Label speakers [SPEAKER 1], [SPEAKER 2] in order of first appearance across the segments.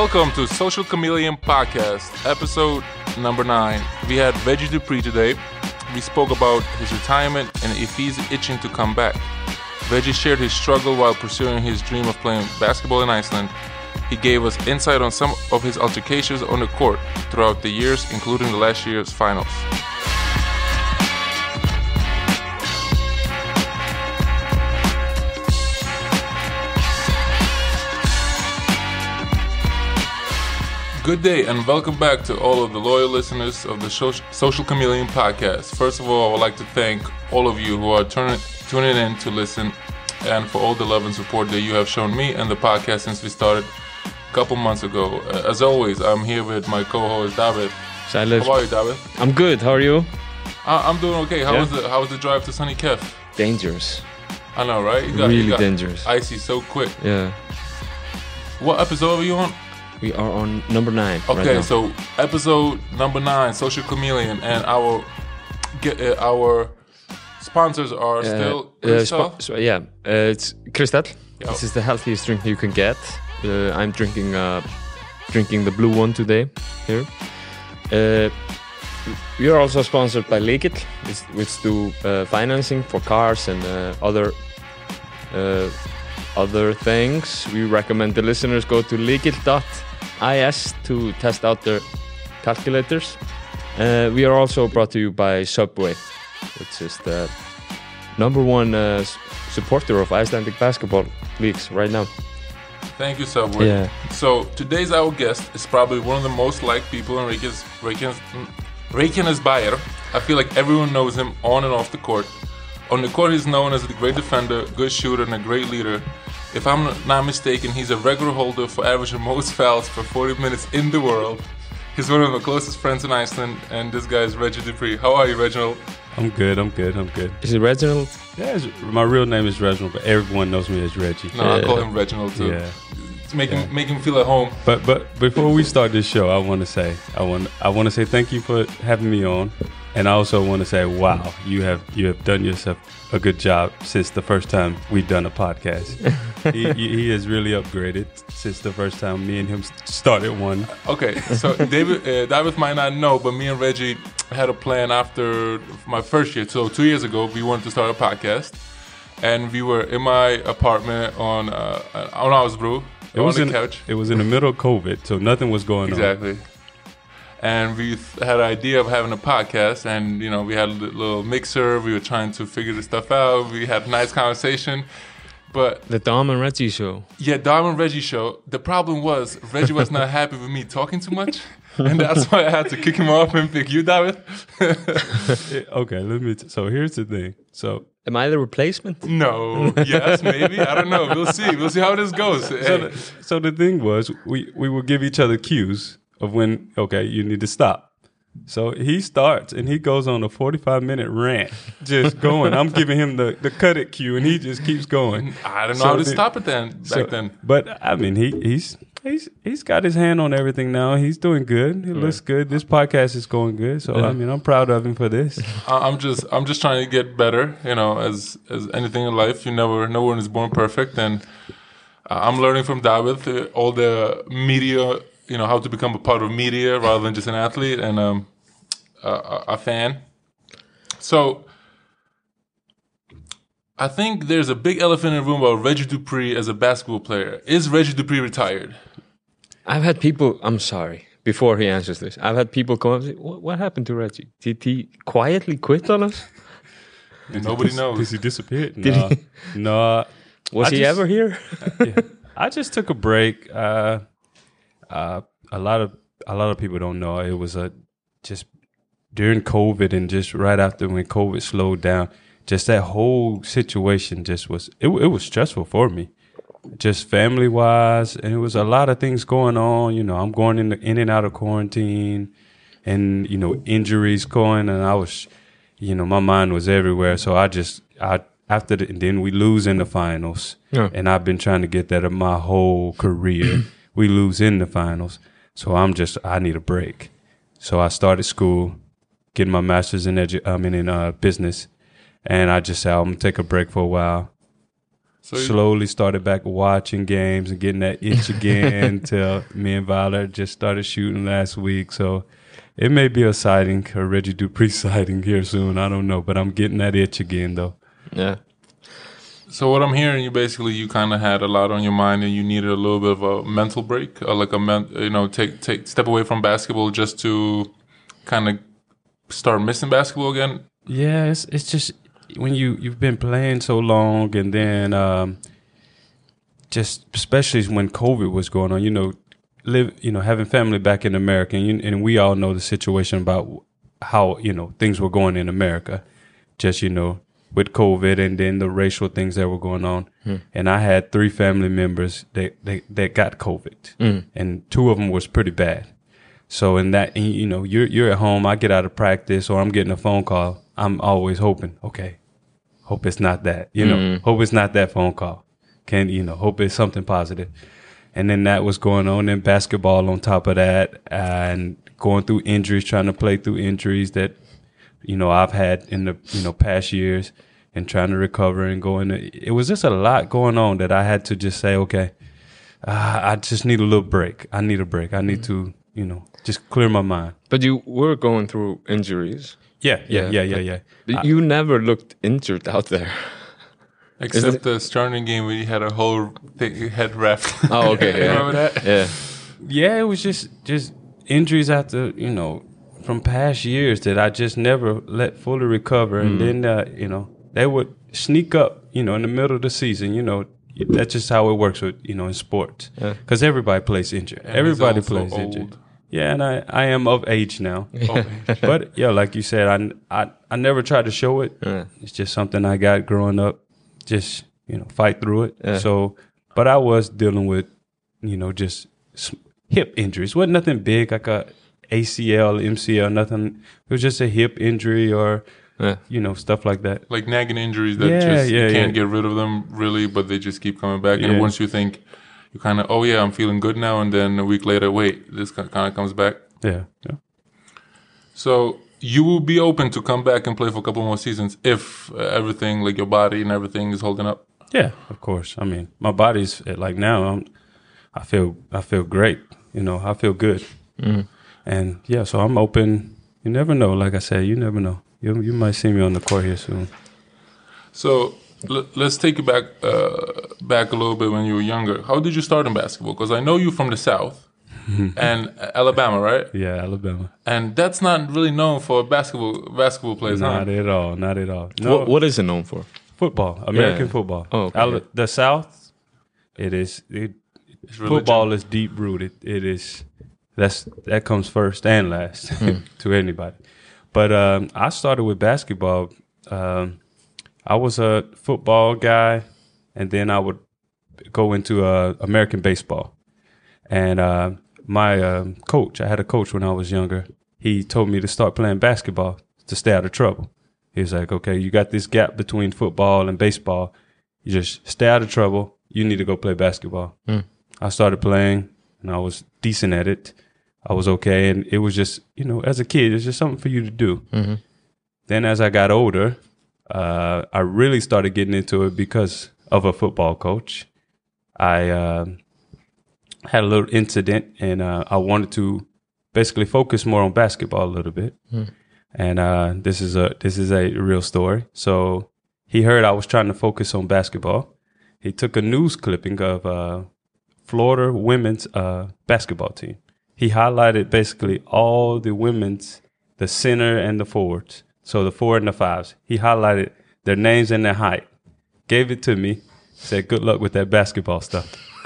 [SPEAKER 1] Welcome to Social Chameleon Podcast, episode number 9. We had Reggie Dupree today. We spoke about his retirement and if he's itching to come back. Reggie shared his struggle while pursuing his dream of playing basketball in Iceland. He gave us insight on some of his altercations on the court throughout the years, including the last year's finals. Good day and welcome back to all of the loyal listeners of the Social Chameleon Podcast. First of all, I would like to thank all of you who are tuning in to listen and for all the love and support that you have shown me and the podcast since we started a couple months ago. As always, I'm here with my co-host David.
[SPEAKER 2] Silence.
[SPEAKER 1] How are you, David?
[SPEAKER 2] I'm good. How are you?
[SPEAKER 1] I'm doing okay. How was the drive to sunny Kef?
[SPEAKER 2] Dangerous.
[SPEAKER 1] I know, right?
[SPEAKER 2] You got dangerous.
[SPEAKER 1] Icy so quick.
[SPEAKER 2] Yeah.
[SPEAKER 1] What episode are you on?
[SPEAKER 2] We are on number 9.
[SPEAKER 1] Okay,
[SPEAKER 2] right now.
[SPEAKER 1] So episode number 9, Social Chameleon, and our sponsors are still Crystal.
[SPEAKER 2] It's Crystal.
[SPEAKER 1] Yep.
[SPEAKER 2] This is the healthiest drink you can get. I'm drinking the blue one today here. We are also sponsored by Leikit, which do financing for cars and other things. We recommend the listeners go to leikit.is to test out their calculators. We are also brought to you by Subway, which is the number one supporter of Icelandic basketball leagues right now.
[SPEAKER 1] Thank you, Subway.
[SPEAKER 2] Yeah.
[SPEAKER 1] So today's our guest is probably one of the most liked people in Reykjanesbær. I feel like everyone knows him on and off the court. On the court, he's known as a great defender, good shooter, and a great leader. If I'm not mistaken, he's a record holder for averaging most fouls for 40 minutes in the world. He's one of my closest friends in Iceland, and this guy is Reggie Dupree. How are you, Reginald?
[SPEAKER 3] I'm good.
[SPEAKER 2] Is it Reginald?
[SPEAKER 3] Yeah, my real name is Reginald, but everyone knows me as Reggie.
[SPEAKER 1] No, I call him Reginald too.
[SPEAKER 3] Yeah.
[SPEAKER 1] To make him feel at home.
[SPEAKER 3] But before we start this show, I want to say thank you for having me on, and I also want to say, wow, you have done yourself a good job since the first time we've done a podcast. he has really upgraded since the first time me and him started one.
[SPEAKER 1] Okay, so David might not know, but me and Reggie had a plan after my first year. So 2 years ago, we wanted to start a podcast, and we were in my apartment on Ausbro. On the couch.
[SPEAKER 3] It was in the middle of COVID, so nothing was going on.
[SPEAKER 1] Exactly. And we had an idea of having a podcast, and we had a little mixer. We were trying to figure this stuff out. We had a nice conversation, but
[SPEAKER 2] The Dom and Reggie show.
[SPEAKER 1] Yeah, Dom and Reggie show. The problem was Reggie was not happy with me talking too much, and that's why I had to kick him off and pick you, David.
[SPEAKER 3] Okay, so here's the thing. So
[SPEAKER 2] Am I the replacement?
[SPEAKER 1] no, yes, maybe. I don't know. We'll see. We'll see how this goes. Hey.
[SPEAKER 3] So the thing was, we would give each other cues of when, okay, you need to stop. So he starts and he goes on a 45-minute rant, just going. I'm giving him the cut it cue, and he just keeps going.
[SPEAKER 1] I don't know how to stop it then. Back then.
[SPEAKER 3] But I mean, he's got his hand on everything now. He's doing good. He looks good. This podcast is going good. So I mean, I'm proud of him for this.
[SPEAKER 1] I'm just trying to get better. As anything in life, no one is born perfect, and I'm learning from David all the media. How to become a part of media rather than just an athlete and a fan. So I think there's a big elephant in the room about Reggie Dupree as a basketball player. Is Reggie Dupree retired?
[SPEAKER 2] I've had people, I'm sorry, before he answers this, I've had people come up and say, what happened to Reggie? Did he quietly quit on us?
[SPEAKER 1] Nobody knows.
[SPEAKER 3] Because he disappeared.
[SPEAKER 2] Did he?
[SPEAKER 3] No.
[SPEAKER 2] Was he ever here?
[SPEAKER 3] Yeah. I just took a break. A lot of people don't know. It was just during COVID and just right after when COVID slowed down. Just that whole situation just was it was stressful for me, just family wise, and it was a lot of things going on. I'm going in and out of quarantine, and injuries going, and I was, my mind was everywhere. So and then we lose in the finals, and I've been trying to get that in my whole career. We lose in the finals. So I need a break. So I started school, getting my master's in business, and I just said I'm gonna take a break for a while.
[SPEAKER 1] So you-
[SPEAKER 3] slowly started back watching games and getting that itch again till me and Valor just started shooting last week. So it may be a sighting, a Reggie Dupree sighting here soon. I don't know, but I'm getting that itch again though.
[SPEAKER 2] Yeah.
[SPEAKER 1] So what I'm hearing, you kind of had a lot on your mind, and you needed a little bit of a mental break, or like take step away from basketball just to kind of start missing basketball again.
[SPEAKER 3] Yeah, it's just when you've been playing so long, and then just especially when COVID was going on, having family back in America, and we all know the situation about how things were going in America, just with COVID and then the racial things that were going on. And I had 3 family members that got COVID, and 2 of them was pretty bad. So in that, you're at home, I get out of practice, or I'm getting a phone call. I'm always hoping, okay, hope it's not that, hope it's not that phone call. Hope it's something positive. And then that was going on, and basketball on top of that, and going through injuries, trying to play through injuries that, I've had in the, past years, and trying to recover and it was just a lot going on that I had to just say, okay, I just need a little break. I need a break. I need to, just clear my mind.
[SPEAKER 2] But you were going through injuries.
[SPEAKER 3] Yeah.
[SPEAKER 2] But you never looked injured out there.
[SPEAKER 1] Except the starting game where you had a whole head wrapped.
[SPEAKER 2] Oh, okay. Yeah.
[SPEAKER 1] Remember that?
[SPEAKER 2] Yeah.
[SPEAKER 3] Yeah, it was just injuries after, from past years that I just never let fully recover. And then, they would sneak up, in the middle of the season, that's just how it works with, in sports. Because everybody plays injured.
[SPEAKER 1] And
[SPEAKER 3] everybody
[SPEAKER 1] he's also
[SPEAKER 3] plays injured.
[SPEAKER 1] old.
[SPEAKER 3] Yeah, and I am of age now. But yeah, like you said, I never tried to show it. It's just something I got growing up. Just, fight through it. So, but I was dealing with, just hip injuries. Wasn't nothing big, like a ACL, MCL, nothing. It was just a hip injury or, stuff like that.
[SPEAKER 1] Like nagging injuries that you can't get rid of them really, but they just keep coming back. And once you think, you kind of, oh yeah, I'm feeling good now. And then a week later, wait, this kind of comes back.
[SPEAKER 3] Yeah.
[SPEAKER 1] So you will be open to come back and play for a couple more seasons if everything, like your body and everything, is holding up.
[SPEAKER 3] Yeah, of course. I mean, my body's like now. I feel great. I feel good. And yeah, so I'm open. You never know. Like I said, you never know. You might see me on the court here soon.
[SPEAKER 1] So let's take it back a little bit when you were younger. How did you start in basketball? Because I know you from the South. And Alabama, right?
[SPEAKER 3] Yeah, Alabama.
[SPEAKER 1] And that's not really known for basketball players,
[SPEAKER 3] Not at all. No.
[SPEAKER 2] What is it known for?
[SPEAKER 3] Football, American football.
[SPEAKER 2] Oh, okay.
[SPEAKER 3] The South, football is deep rooted. It is that comes first and last to anybody. But I started with basketball. I was a football guy, and then I would go into American baseball. And my coach, I had a coach when I was younger. He told me to start playing basketball to stay out of trouble. He was like, okay, you got this gap between football and baseball. You just stay out of trouble. You need to go play basketball. I started playing, and I was decent at it. I was okay, and it was just, as a kid, it's just something for you to do. Then as I got older, I really started getting into it because of a football coach. I had a little incident, and I wanted to basically focus more on basketball a little bit. And this is a real story. So he heard I was trying to focus on basketball. He took a news clipping of Florida women's basketball team. He highlighted basically all the women's, the center and the forwards. So the 4 and the 5s. He highlighted their names and their height. Gave it to me. Said, good luck with that basketball stuff.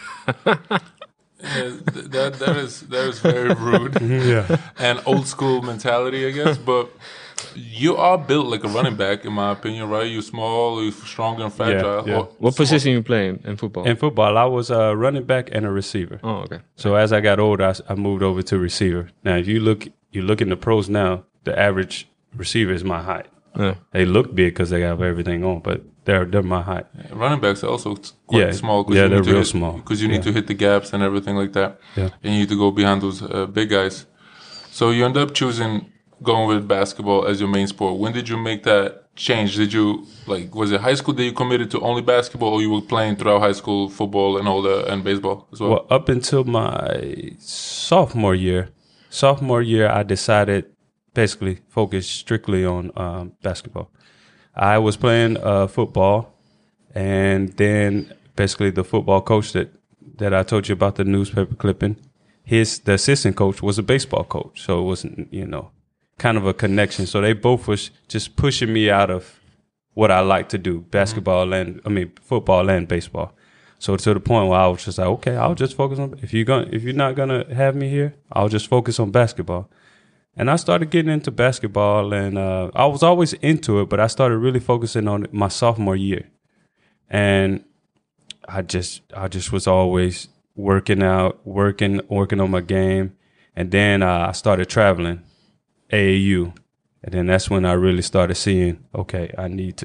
[SPEAKER 1] Yeah, that is very rude.
[SPEAKER 3] Yeah.
[SPEAKER 1] And old school mentality, I guess. But you are built like a running back, in my opinion, right? You're small, you're strong and fragile.
[SPEAKER 3] Yeah.
[SPEAKER 2] What position you play in football?
[SPEAKER 3] In football, I was a running back and a receiver.
[SPEAKER 2] Oh, okay.
[SPEAKER 3] So as I got older, I moved over to receiver. Now, if you look in the pros now, the average receiver is my height.
[SPEAKER 2] Yeah.
[SPEAKER 3] They look big because they have everything on, but they're my height.
[SPEAKER 1] Running backs are also quite small.
[SPEAKER 3] Yeah, they're real small.
[SPEAKER 1] Because you need to hit the gaps and everything like that.
[SPEAKER 3] Yeah.
[SPEAKER 1] And you need to go behind those big guys. So you end up choosing going with basketball as your main sport. When did you make that change? Did you was it high school that you committed to only basketball, or you were playing throughout high school football and baseball as well?
[SPEAKER 3] Well, up until my sophomore year, I decided basically focus strictly on basketball. I was playing football, and then basically the football coach that I told you about, the newspaper clipping, the assistant coach was a baseball coach, so it wasn't kind of a connection. So they both was just pushing me out of what I like to do, football and baseball. So to the point where I was just like, okay, I'll just focus on, if you're not gonna have me here, I'll just focus on basketball. And I started getting into basketball, and I was always into it, but I started really focusing on it my sophomore year. And I just was always working out, working on my game. And then I started traveling AAU. And then that's when I really started seeing, okay, I need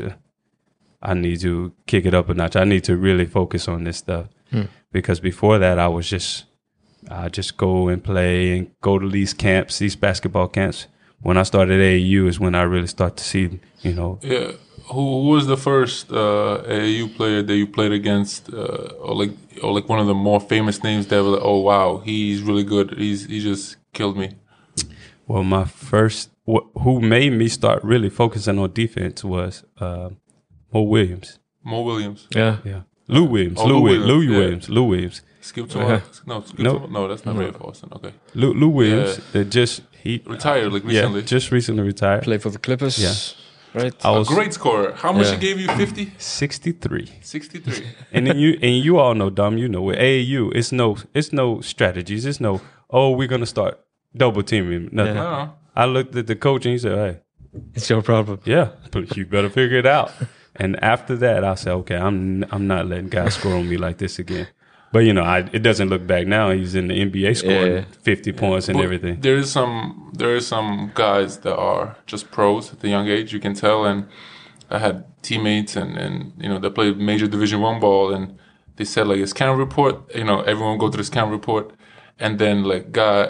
[SPEAKER 3] to kick it up a notch. I need to really focus on this stuff. Because before that, I just go and play and go to these camps, these basketball camps. When I started AAU is when I really start to see,
[SPEAKER 1] Yeah. Who was the first AAU player that you played against, or one of the more famous names that were like, oh wow, he's really good. He just killed me.
[SPEAKER 3] Well, my first, who made me start really focusing on defense was Mo Williams.
[SPEAKER 1] Mo Williams.
[SPEAKER 2] Yeah.
[SPEAKER 3] Lou Williams.
[SPEAKER 1] Oh,
[SPEAKER 3] Lou Williams.
[SPEAKER 1] Skip to no, that's not Ray Austin. Okay.
[SPEAKER 3] Lou Williams. He
[SPEAKER 1] retired recently.
[SPEAKER 3] Yeah, just recently retired.
[SPEAKER 2] Played for the Clippers.
[SPEAKER 3] Yeah.
[SPEAKER 2] Right.
[SPEAKER 1] A great scorer. How much he gave you? 50?
[SPEAKER 3] 63.
[SPEAKER 1] 63.
[SPEAKER 3] And then you all know, Dom, with AAU, it's no strategies. It's no, we're gonna start double teaming. Nothing.
[SPEAKER 1] Yeah.
[SPEAKER 3] I looked at the coach and he said, hey,
[SPEAKER 2] it's your problem.
[SPEAKER 3] Yeah, but you better figure it out. And after that, I said, okay, I'm not letting guys score on me like this again. But it doesn't look back now. He's in the NBA scoring 50 points and everything.
[SPEAKER 1] There is some guys that are just pros at the young age. You can tell. And I had teammates and they played major Division I ball, and they said his camera report. Everyone go through this camera report, and then the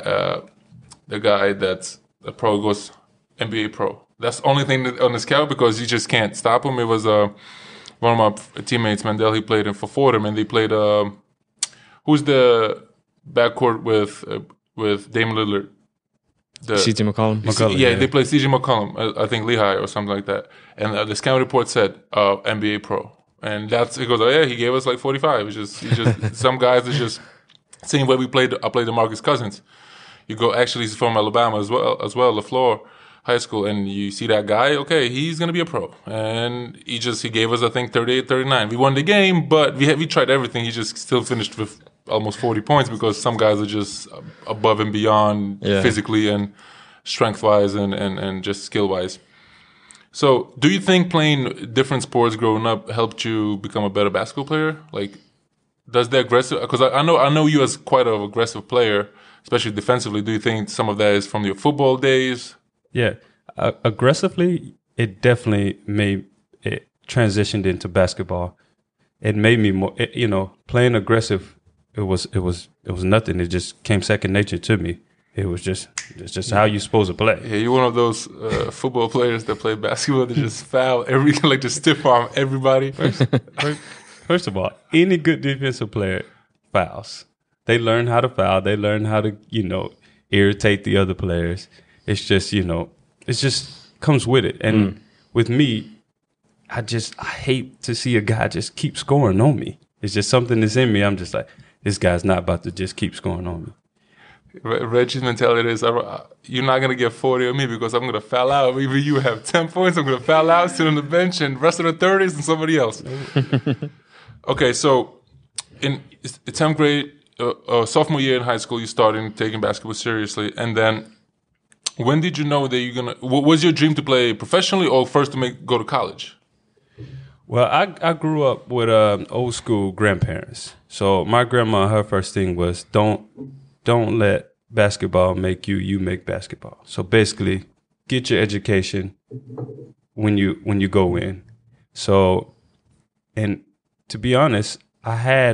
[SPEAKER 1] guy that's a pro goes NBA pro. That's the only thing on the scout, because you just can't stop him. It was one of my teammates, Mandel. He played for Fordham, and they played. Who's the backcourt with Dame Lillard?
[SPEAKER 2] C.J. McCollum.
[SPEAKER 1] They played C.J. McCollum. I think Lehigh or something like that. And the scout report said NBA pro, and it goes. Oh yeah, he gave us 45. It's just some guys are just same way we played. I played DeMarcus Cousins. You go, actually, he's from Alabama as well, LaFleur High School, and you see that guy, okay, he's going to be a pro. And he gave us, I think, 38, 39. We won the game, but we tried everything. He just still finished with almost 40 points, because some guys are just above and beyond physically and strength-wise and just skill-wise. So do you think playing different sports growing up helped you become a better basketball player? Does the aggressive, because I know you as quite an aggressive player, especially defensively. Do you think some of that is from your football days?
[SPEAKER 3] Yeah, aggressively, it definitely it transitioned into basketball. It made me more, playing aggressive. It was nothing. It just came second nature to me. It's just how you're supposed to play.
[SPEAKER 1] Yeah, you're one of those football players that play basketball that just foul just stiff arm everybody.
[SPEAKER 3] First of all, any good defensive player fouls. They learn how to foul. They learn how to, irritate the other players. It's just, it just comes with it. And with me, I hate to see a guy just keep scoring on me. It's just something that's in me. I'm just like, this guy's not about to just keep scoring on me.
[SPEAKER 1] Reggie's mentality is, you're not going to get 40 on me because I'm going to foul out. Maybe you have 10 points, I'm going to foul out, sit on the bench, and rest of the 30s and somebody else. Okay, so in 10th grade, sophomore year in high school, you started taking basketball seriously. And then when did you know that you're going to... Was your dream to play professionally or first to go to college?
[SPEAKER 3] Well, I grew up with old school grandparents. So my grandma, her first thing was, don't let basketball make you. You make basketball. So basically, get your education when you go in. So, and to be honest, I had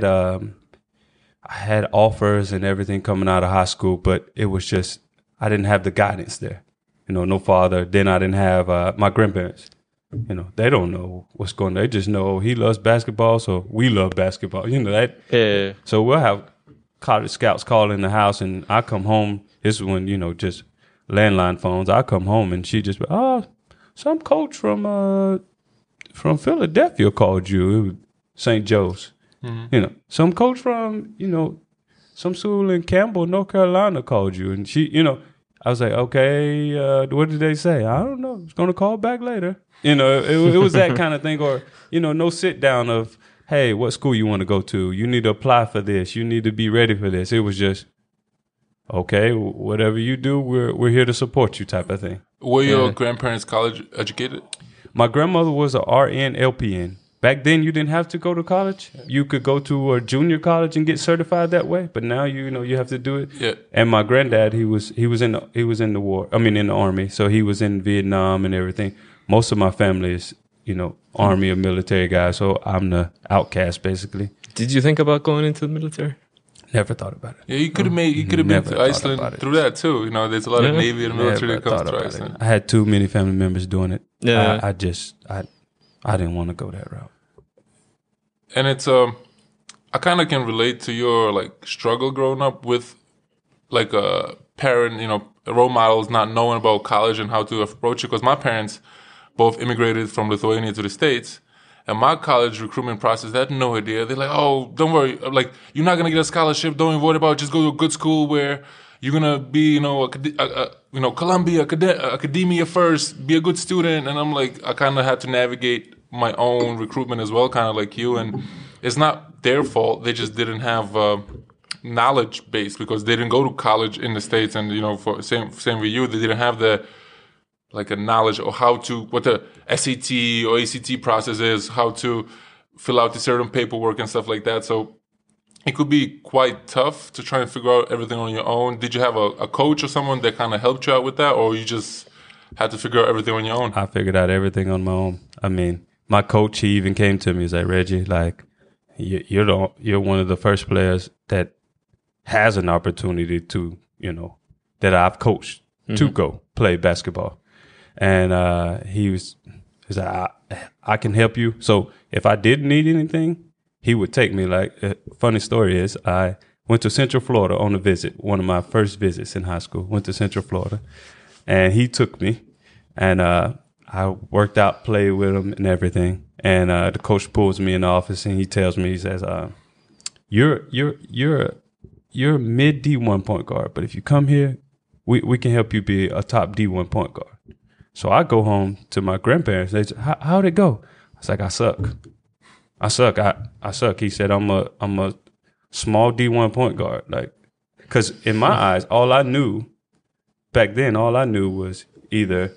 [SPEAKER 3] offers and everything coming out of high school, but it was just I didn't have the guidance there. No father. Then I didn't have my grandparents. you know, they don't know what's going on. They just know he loves basketball, so we love basketball. You know that.
[SPEAKER 2] Yeah.
[SPEAKER 3] So we'll have college scouts call in the house, and I come home. This is when, you know, just landline phones. I come home, and she just, some coach from Philadelphia called you. It was St. Joe's. You know, some coach from, you know, some school in Campbell, North Carolina called you. And she, you know, I was like, okay, what did they say? I don't know. It's going to call back later. You know, it was that kind of thing. Or, you know, no sit down of, hey, what school you want to go to? You need to apply for this. You need to be ready for this. It was just, okay, whatever you do, we're here to support you type of thing.
[SPEAKER 1] Were your grandparents college educated?
[SPEAKER 3] My grandmother was a RN, LPN. Back then, you didn't have to go to college. You could go to a junior college and get certified that way. But now, you know, you have to do it.
[SPEAKER 1] Yeah.
[SPEAKER 3] And my granddad, he was in the war. I mean, in the army. So he was in Vietnam and everything. Most of my family is, you know, army or military guys. So I'm the outcast, basically.
[SPEAKER 2] Did you think about going into the military?
[SPEAKER 3] Never thought about it.
[SPEAKER 1] Yeah, you could have been to Iceland through that too. You know, there's a lot of Navy and military that comes to Iceland.
[SPEAKER 3] I had too many family members doing it.
[SPEAKER 2] Yeah.
[SPEAKER 3] I didn't want to go that route.
[SPEAKER 1] And it's I kind of can relate to your like struggle growing up with like a parent, you know, role models not knowing about college and how to approach it. Because my parents both immigrated from Lithuania to the States, and my college recruitment process, they had no idea. They're like, oh, don't worry, like you're not gonna get a scholarship. Don't even worry about it. Just go to a good school where you're gonna be, you know, Columbia academia first. Be a good student. And I'm like, I kind of had to navigate my own recruitment as well, kind of like you. And it's not their fault. They just didn't have knowledge base because they didn't go to college in the States. And, you know, for same with you, they didn't have the like a knowledge of what the SAT or ACT process is, how to fill out the certain paperwork and stuff like that. So it could be quite tough to try and figure out everything on your own. Did you have a coach or someone that kind of helped you out with that, or you just had to figure out everything on your own?
[SPEAKER 3] I figured out everything on my own. I mean, my coach, he even came to me. He's like, Reggie, like, you're one of the first players that has an opportunity to, you know, that I've coached to go play basketball. And he's like, I can help you. So if I didn't need anything, he would take me. Like, funny story is, I went to Central Florida on a visit, one of my first visits in high school. Went to Central Florida, and he took me, and I worked out, played with him and everything. And the coach pulls me in the office and he tells me, he says, you're a mid D1 point guard, but if you come here, we can help you be a top D1 point guard. So I go home to my grandparents. They say, how'd it go? I was like, I suck. I suck. He said, I'm a small D1 point guard. Like, cause in my eyes, all I knew back then was either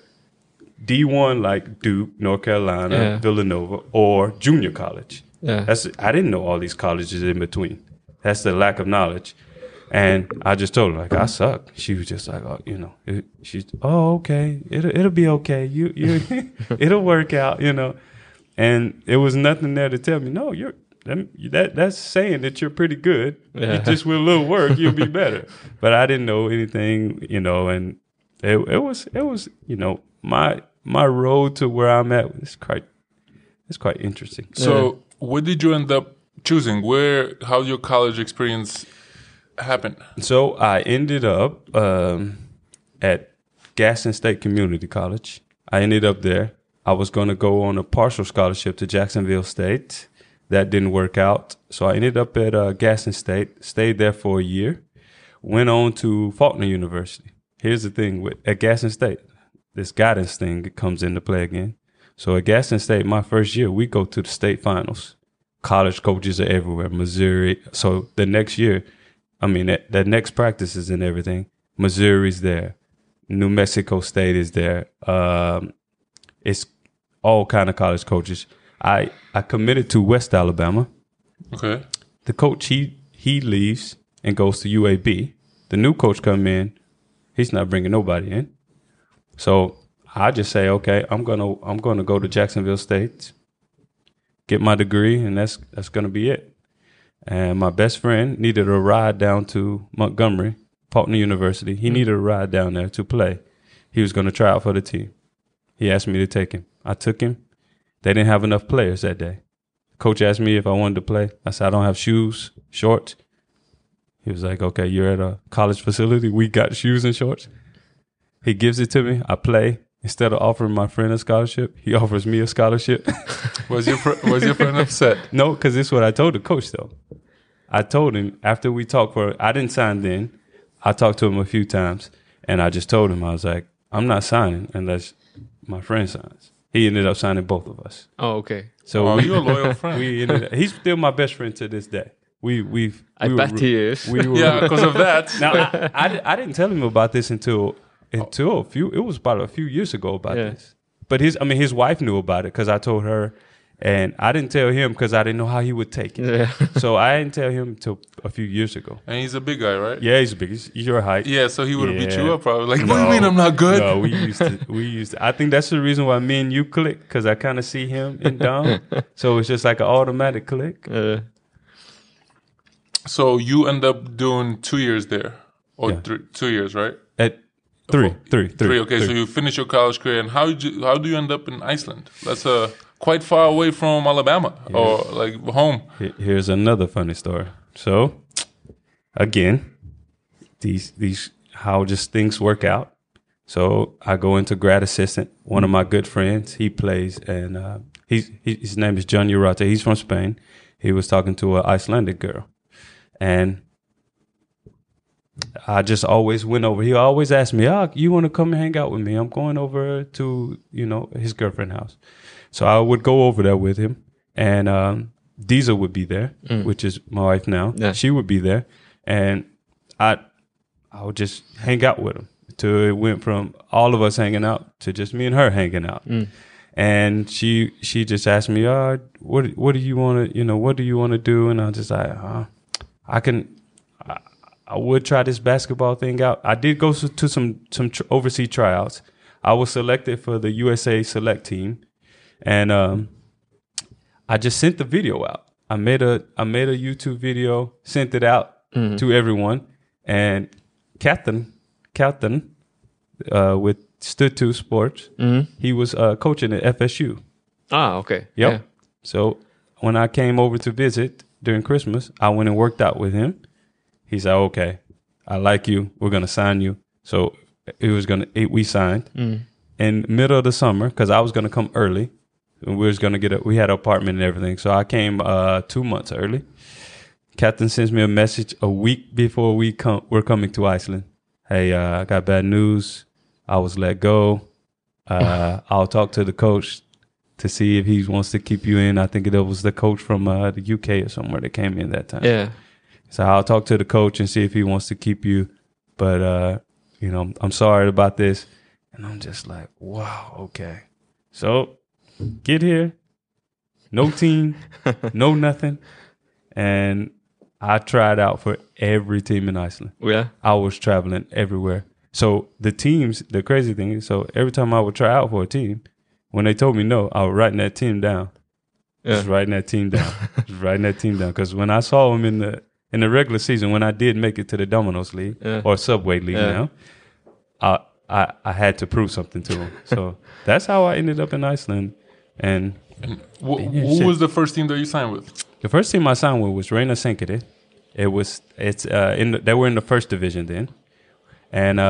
[SPEAKER 3] D1 like Duke, North Carolina, Villanova, or junior college. Yeah. I didn't know all these colleges in between. That's the lack of knowledge. And I just told her, like, I suck. She was just like, oh, you know, okay, it'll be okay. You it'll work out, you know. And it was nothing there to tell me, no, that's saying that you're pretty good. Yeah. You just with a little work, you'll be better. But I didn't know anything, you know, and it was, you know, my road to where I'm at is quite interesting.
[SPEAKER 1] So what did you end up choosing? How your college experience happened?
[SPEAKER 3] So I ended up at Gaston State Community College. I ended up there. I was going to go on a partial scholarship to Jacksonville State. That didn't work out. So I ended up at Gaston State, stayed there for a year, went on to Faulkner University. Here's the thing at Gaston State, this guidance thing comes into play again. So at Gaston State, my first year, we go to the state finals. College coaches are everywhere, Missouri. So the next year, I mean, that next practices and everything, Missouri's there. New Mexico State is there. It's all kind of college coaches. I committed to West Alabama.
[SPEAKER 1] Okay.
[SPEAKER 3] The coach, he leaves and goes to UAB. The new coach come in. He's not bringing nobody in. So I just say, okay, I'm gonna go to Jacksonville State, get my degree, and that's gonna be it. And my best friend needed a ride down to Montgomery, Faulkner University. He needed a ride down there to play. He was gonna try out for the team. He asked me to take him. I took him. They didn't have enough players that day. Coach asked me if I wanted to play. I said, I don't have shoes, shorts. He was like, okay, you're at a college facility. We got shoes and shorts. He gives it to me. I play. Instead of offering my friend a scholarship, he offers me a scholarship.
[SPEAKER 1] Was your friend upset?
[SPEAKER 3] No, because this is what I told the coach, though. I told him after we talked I didn't sign then. I talked to him a few times, and I just told him, I was like, I'm not signing unless my friend signs. He ended up signing both of us.
[SPEAKER 2] Oh, okay.
[SPEAKER 3] So
[SPEAKER 1] you're a loyal friend.
[SPEAKER 3] He's still my best friend to this day.
[SPEAKER 2] I bet he is.
[SPEAKER 1] Yeah, because of that.
[SPEAKER 3] Now, I didn't tell him it was about a few years ago about this. But his wife knew about it because I told her, and I didn't tell him because I didn't know how he would take it.
[SPEAKER 2] Yeah.
[SPEAKER 3] So I didn't tell him until a few years ago.
[SPEAKER 1] And he's a big guy, right?
[SPEAKER 3] Yeah, he's big. He's your height.
[SPEAKER 1] Yeah, so he would have beat
[SPEAKER 3] Yeah.
[SPEAKER 1] you up probably. Like, what do you mean I'm not good?
[SPEAKER 3] No, we used to. I think that's the reason why me and you click, because I kind of see him in Dom. So it's just like an automatic click.
[SPEAKER 1] So you end up doing 2 years there, or
[SPEAKER 3] Yeah.
[SPEAKER 1] 2 years, right?
[SPEAKER 3] At three.
[SPEAKER 1] Okay, so you finish your college career, and how do you end up in Iceland? That's quite far away from Alabama or like home.
[SPEAKER 3] Here's another funny story. So, again, these how just things work out. So I go into grad assistant. One of my good friends, he plays, and his name is John Urata. He's from Spain. He was talking to an Icelandic girl, and I just always went over. He always asked me, you want to come and hang out with me? I'm going over to, his girlfriend's house. So I would go over there with him, and Diesel would be there, which is my wife now.
[SPEAKER 2] Yeah.
[SPEAKER 3] She would be there, and I would just hang out with him till it went from all of us hanging out to just me and her hanging out. And she just asked me, what do you want to, what do you want to do? And I was just like, I would try this basketball thing out. I did go to some overseas tryouts. I was selected for the USA select team, and I just sent the video out. I made a YouTube video, sent it out to everyone, and Captain with Stutu Sports, he was coaching at FSU.
[SPEAKER 2] Ah, okay.
[SPEAKER 3] Yep.
[SPEAKER 2] Yeah.
[SPEAKER 3] So when I came over to visit during Christmas, I went and worked out with him. He said, okay, I like you. We're going to sign you. So we signed in middle of the summer because I was going to come early. And we had an apartment and everything. So I came 2 months early. Captain sends me a message a week before we're coming to Iceland. Hey, I got bad news. I was let go. I'll talk to the coach to see if he wants to keep you in. I think it was the coach from the UK or somewhere that came in that time.
[SPEAKER 2] Yeah.
[SPEAKER 3] So I'll talk to the coach and see if he wants to keep you. But, I'm sorry about this. And I'm just like, wow, okay. So get here, no team, no nothing. And I tried out for every team in Iceland.
[SPEAKER 2] Yeah.
[SPEAKER 3] I was traveling everywhere. So the crazy thing is, so every time I would try out for a team, when they told me no, I was writing that team down.
[SPEAKER 2] Yeah.
[SPEAKER 3] Just writing that team down. Just writing that team down. Because when I saw them in the regular season, when I did make it to the Domino's League or Subway League now, I had to prove something to them. So that's how I ended up in Iceland. And
[SPEAKER 1] who was the first team that you signed with?
[SPEAKER 3] the first team I signed with was Reina Senkere. They were in the first division then. And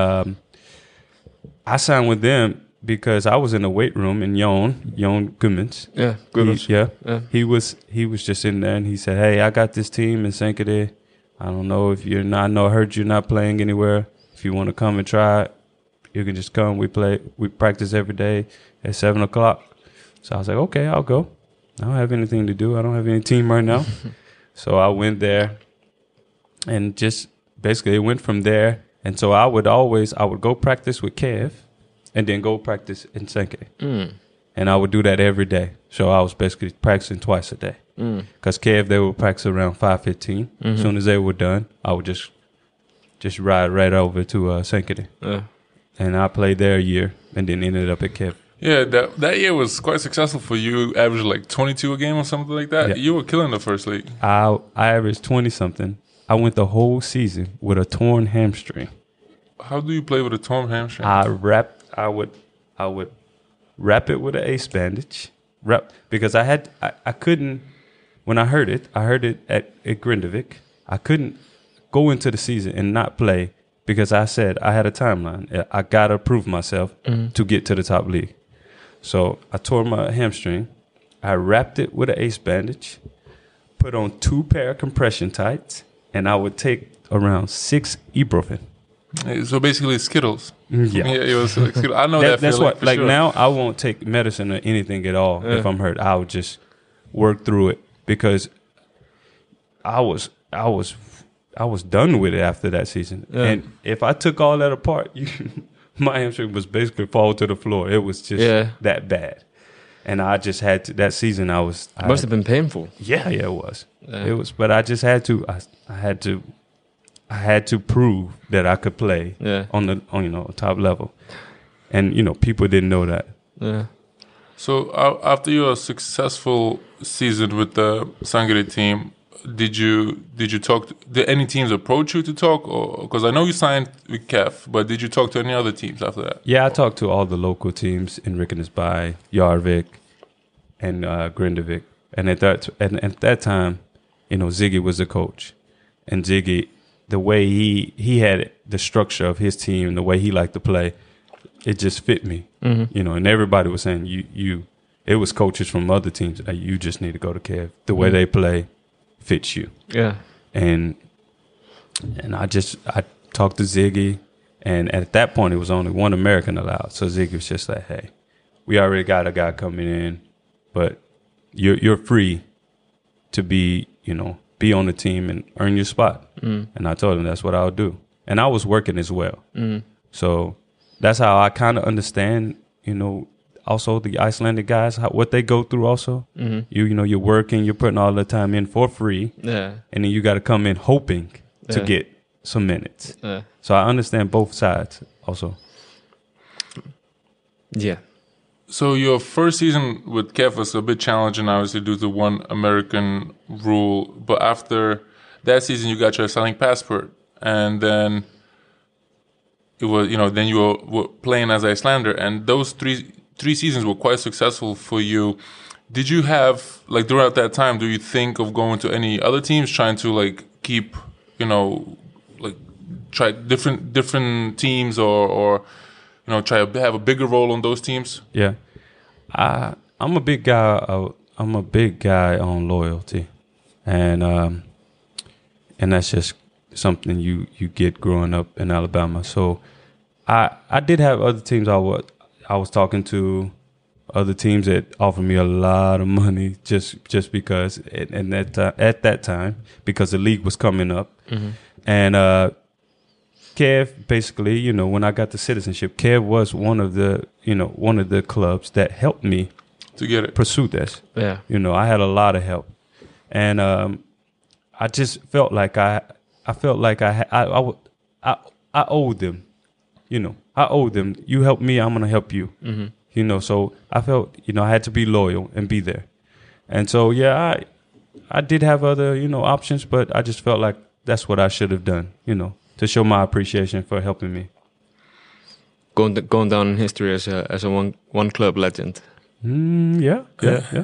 [SPEAKER 3] I signed with them because I was in the weight room in Jon Gummins.
[SPEAKER 2] Yeah, good.
[SPEAKER 3] Yeah. He was just in there and he said, hey, I got this team in Senkere. I don't know if I heard you're not playing anywhere. If you want to come and try it, you can just come. We practice every day at 7:00. So I was like, okay, I'll go. I don't have anything to do. I don't have any team right now. So I went there and just basically it went from there. And so I would go practice with Kev and then go practice in Senkere. And I would do that every day. So I was basically practicing twice a day. Because Kev, they would practice around 5:15. As soon as they were done, I would just ride right over to Senkere. And I played there a year and then ended up at Kev.
[SPEAKER 1] Yeah, that year was quite successful for you. Averaged like 22 a game or something like that.
[SPEAKER 3] Yeah.
[SPEAKER 1] You were killing the first league.
[SPEAKER 3] I averaged 20-something. I went the whole season with a torn hamstring.
[SPEAKER 1] How do you play with a torn hamstring?
[SPEAKER 3] I would wrap it with an ace bandage, because I couldn't, when I heard it at Grindavik, I couldn't go into the season and not play because I said I had a timeline. I got to prove myself to get to the top league. So I tore my hamstring. I wrapped it with an ace bandage, put on 2 pair of compression tights, and I would take around 6 ibuprofen.
[SPEAKER 1] So basically Skittles.
[SPEAKER 3] Yeah.
[SPEAKER 1] It was like Skittles. I know that
[SPEAKER 3] That's
[SPEAKER 1] feeling,
[SPEAKER 3] what,
[SPEAKER 1] for
[SPEAKER 3] like
[SPEAKER 1] sure.
[SPEAKER 3] now I won't take medicine or anything at all if I'm hurt. I'll just work through it because I was done with it after that season.
[SPEAKER 2] Yeah.
[SPEAKER 3] And if I took all that apart, my hamstring was basically fall to the floor. It was just that bad. And I just had to, that season I
[SPEAKER 2] Must have been painful.
[SPEAKER 3] Yeah, it was.
[SPEAKER 2] Yeah.
[SPEAKER 3] It was, but I just had to, I had to prove that I could play on top level. And, people didn't know that.
[SPEAKER 2] Yeah.
[SPEAKER 1] So after your successful season with the Sangre team, did you talk? Did any teams approach you to talk? Or because I know you signed with KEF, but did you talk to any other teams after that?
[SPEAKER 3] Yeah, I talked to all the local teams in Rickenby, Jarvik, and Grindavik. And at that time, Ziggy was the coach, and Ziggy, the way he had the structure of his team, the way he liked to play, it just fit me. Mm-hmm. And everybody was saying it was coaches from other teams. You just need to go to KEF. The way they play fits you.
[SPEAKER 2] Yeah.
[SPEAKER 3] And I talked to Ziggy, and at that point it was only one American allowed. So Ziggy was just like, "Hey, we already got a guy coming in, but you're free to be on the team and earn your spot." And I told him that's what I'll do. And I was working as well. So that's how I kind of understand, also the Icelandic guys, what they go through also. You're working, you're putting all the time in for free.
[SPEAKER 2] Yeah.
[SPEAKER 3] And then you got to come in hoping to get some minutes.
[SPEAKER 2] Yeah.
[SPEAKER 3] So I understand both sides also.
[SPEAKER 2] Yeah.
[SPEAKER 1] So your first season with KEF was a bit challenging, obviously, due to one American rule. But after that season, you got your Icelandic passport. And then it was, then you were playing as Icelander. And those three seasons were quite successful for you. Did you have, like, throughout that time, do you think of going to any other teams, trying to, like, keep, try different teams or try to have a bigger role on those teams?
[SPEAKER 3] Yeah. I'm a big guy. I'm a big guy on loyalty. And that's just something you get growing up in Alabama. So I did have other teams I was talking to, other teams that offered me a lot of money just because at that time, because the league was coming up. And KEF, basically, when I got the citizenship, KEF was one of the clubs that helped me
[SPEAKER 1] to get it,
[SPEAKER 3] pursue this.
[SPEAKER 2] Yeah.
[SPEAKER 3] I had a lot of help. And I just felt like I owed them. I owed them. You help me, I'm gonna help you. So I felt I had to be loyal and be there. And so I did have other options, but I just felt like that's what I should have done. To show my appreciation for helping me.
[SPEAKER 2] Going down in history as a one club legend.
[SPEAKER 3] Yeah.
[SPEAKER 1] Okay.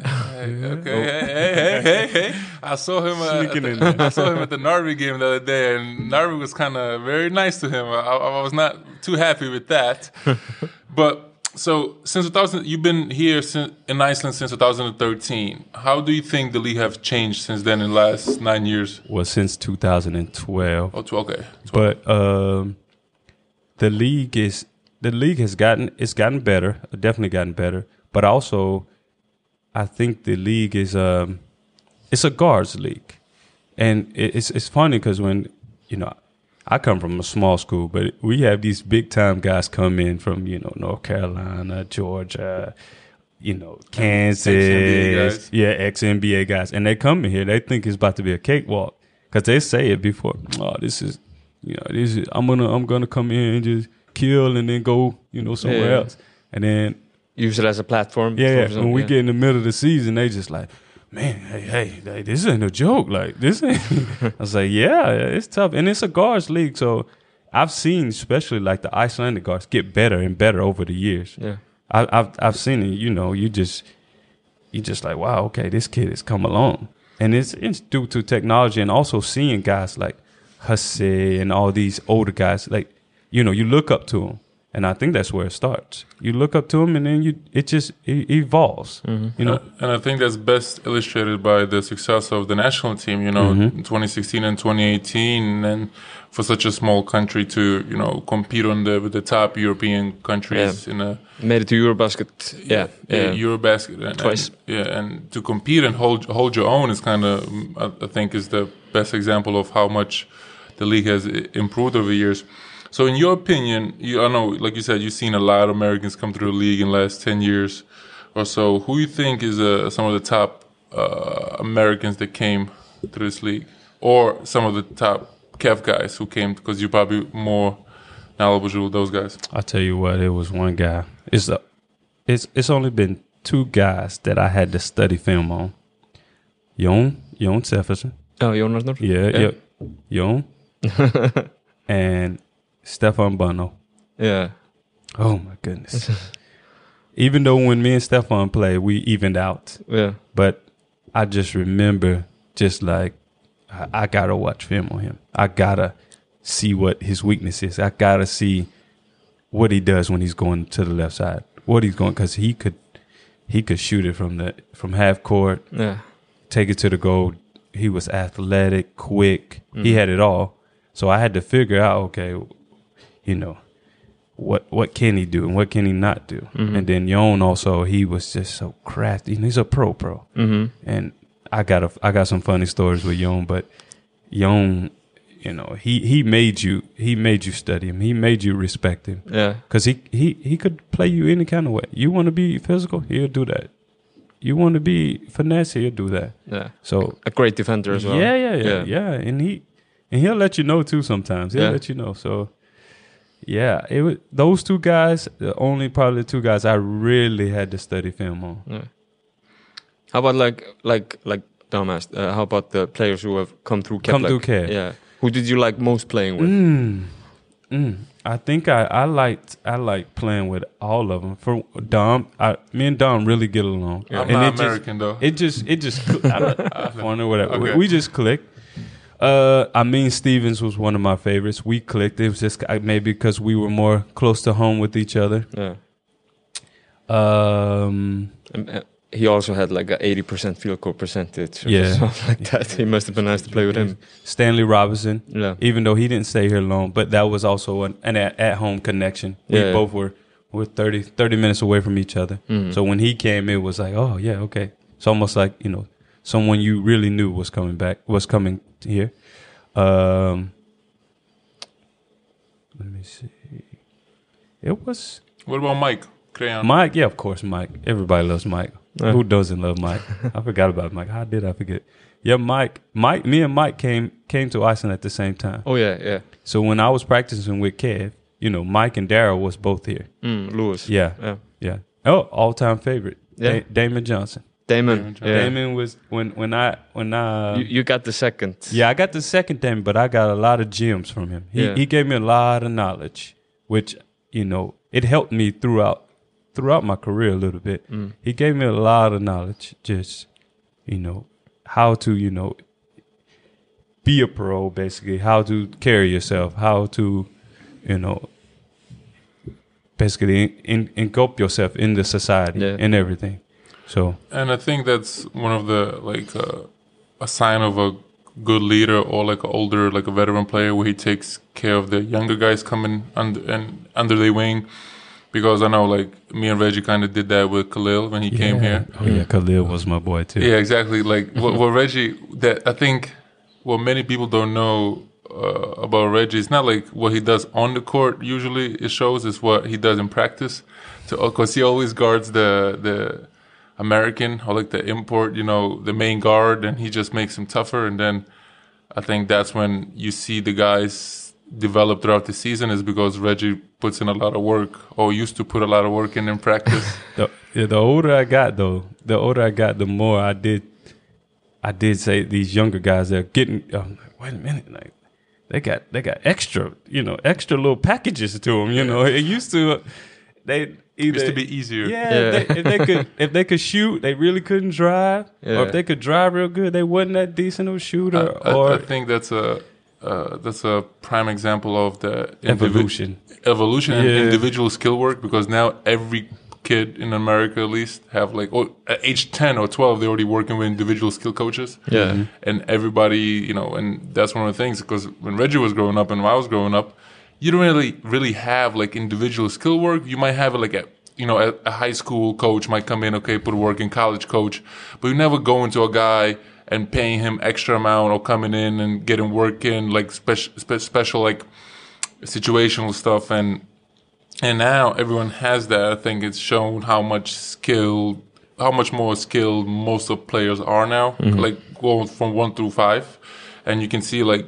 [SPEAKER 1] Hey. I saw him at the Narvi game the other day, and Narvi was kind of very nice to him. I was not too happy with that. But so since 2000, you've been here in Iceland since 2013. How do you think the league have changed since then in the last 9 years?
[SPEAKER 3] Well, since 2012.
[SPEAKER 1] Oh, okay. 12.
[SPEAKER 3] But the league has gotten better, definitely gotten better. But also, I think the league is it's a guards league, and it's funny because when I come from a small school, but we have these big time guys come in from North Carolina, Georgia, Kansas, ex-NBA guys, and they come in here. They think it's about to be a cakewalk because they say it before. Oh, this is I'm gonna come in and just kill and then go somewhere else, and then
[SPEAKER 2] use it as a platform.
[SPEAKER 3] Yeah. When we get in the middle of the season, they just like, man, hey, this ain't a joke. Like, this ain't. I was like, yeah, it's tough. And it's a guards league. So I've seen, especially like the Icelandic guards, get better and better over the years.
[SPEAKER 2] Yeah.
[SPEAKER 3] I've seen it. You know, you just like, wow, okay, this kid has come along, and it's due to technology and also seeing guys like Hussey and all these older guys. Like, you know, you look up to them. And I think that's where it starts. You look up to them, and then it evolves. You know,
[SPEAKER 1] and I think that's best illustrated by the success of the national team. You know, in 2016 and 2018, and for such a small country to compete with the top European countries in a
[SPEAKER 2] made it to Eurobasket.
[SPEAKER 1] Eurobasket
[SPEAKER 2] twice.
[SPEAKER 1] And to compete and hold your own is kind of, I think, is the best example of how much the league has improved over the years. So in your opinion, I know, like you said, you've seen a lot of Americans come through the league in the last 10 years or so. Who you think is some of the top Americans that came through this league? Or some of the top Kev guys who came, because you're probably more knowledgeable with those guys.
[SPEAKER 3] I'll tell you what, it was one guy. It's only been two guys that I had to study film on. Jon Sefferson.
[SPEAKER 2] Oh, Jon Arnar.
[SPEAKER 3] Yeah. Jon. And Stefan Bono.
[SPEAKER 2] Yeah.
[SPEAKER 3] Oh my goodness. Even though when me and Stefan played, we evened out.
[SPEAKER 2] Yeah.
[SPEAKER 3] But I just remember, just like, I gotta watch film on him. I gotta see what his weakness is. I gotta see what he does when he's going to the left side. What he's going, because he could shoot it from half court.
[SPEAKER 2] Yeah.
[SPEAKER 3] Take it to the goal. He was athletic, quick. He had it all. So I had to figure out, okay, you know, what can he do and what can he not do? And then Jon also, he was just so crafty. He's a pro. And I got some funny stories with Jon, but Jon, you know, he made you study him. He made you respect him.
[SPEAKER 2] Yeah.
[SPEAKER 3] Because he could play you any kind of way. You want to be physical, he'll do that. You want to be finesse, he'll do that.
[SPEAKER 2] Yeah.
[SPEAKER 3] So
[SPEAKER 2] a great defender as well.
[SPEAKER 3] Yeah. And he'll let you know too sometimes. He'll let you know. So yeah, it was those two guys, probably the two guys I really had to study film on.
[SPEAKER 2] Yeah. How about like Dom asked, how about the players who have come through Keflavík? Yeah. Who did you like most playing with?
[SPEAKER 3] I think I liked playing with all of them. For Dom, me and Dom really get along.
[SPEAKER 1] I'm not American though.
[SPEAKER 3] It just fun or whatever. Okay. We just clicked. Stevens was one of my favorites. We clicked. It was just maybe because we were more close to home with each other.
[SPEAKER 2] Yeah. He also had like an 80% field goal percentage or something like that. He must have been nice to play with him.
[SPEAKER 3] Stanley Robinson,
[SPEAKER 2] even
[SPEAKER 3] though he didn't stay here long, but that was also an at-home connection. We both were 30 minutes away from each other. So when he came, it was like, oh, yeah, okay. It's almost like, you know, someone you really knew was coming here. Let me see.
[SPEAKER 1] What about Mike Crayon?
[SPEAKER 3] Mike, yeah, of course, Mike. Everybody loves Mike. Who doesn't love Mike? I forgot about Mike. How did I forget? Yeah, Mike. Me and Mike came to Iceland at the same time.
[SPEAKER 2] Oh yeah.
[SPEAKER 3] So when I was practicing with Kev, you know, Mike and Daryl was both here.
[SPEAKER 2] Lewis.
[SPEAKER 3] Yeah. Oh, all-time favorite.
[SPEAKER 2] Yeah.
[SPEAKER 3] Damon Johnson.
[SPEAKER 2] Damon. Yeah.
[SPEAKER 3] Damon was when I
[SPEAKER 2] you got the second.
[SPEAKER 3] Yeah, I got the second Damon, but I got a lot of gems from him. He gave me a lot of knowledge, which, you know, it helped me throughout my career a little bit. He gave me a lot of knowledge, just, you know, how to, you know, be a pro, basically, how to carry yourself, how to, you know, basically engulf yourself in the society and everything. So,
[SPEAKER 1] and I think that's one of the, like, a sign of a good leader or like an older, like a veteran player, where he takes care of the younger guys coming under their wing. Because I know, like, me and Reggie kind of did that with Khalil when he came here.
[SPEAKER 3] Oh yeah, Khalil was my boy too.
[SPEAKER 1] Yeah, exactly. Like what Reggie, that I think what many people don't know about Reggie, it's not like what he does on the court. Usually, it shows is what he does in practice. Because he always guards the American, or like the import, you know, the main guard, and he just makes him tougher. And then I think that's when you see the guys develop throughout the season, is because Reggie puts in a lot of work, or used to put a lot of work in practice.
[SPEAKER 3] The older I got, the more I did say these younger guys are getting. Wait a minute, like they got extra, you know, extra little packages to them. You know, it used to either
[SPEAKER 1] Used to be easier.
[SPEAKER 3] Yeah, if they could shoot, they really couldn't drive.
[SPEAKER 2] Yeah.
[SPEAKER 3] Or if they could drive real good, they wasn't that decent of a shooter.
[SPEAKER 1] I think that's a prime example of the
[SPEAKER 3] Evolution
[SPEAKER 1] and individual skill work, because now every kid in America at least have like at age 10 or 12 they're already working with individual skill coaches.
[SPEAKER 2] Yeah.
[SPEAKER 1] And everybody, and that's one of the things, because when Reggie was growing up and when I was growing up, you don't really have like individual skill work. You might have it like a high school coach might come in, okay, put work in, college coach, but you never go into a guy and paying him extra amount or coming in and getting work in, like special like situational stuff. And now everyone has that. I think it's shown how much more skilled most of players are now, like going from 1 through 5. And you can see like,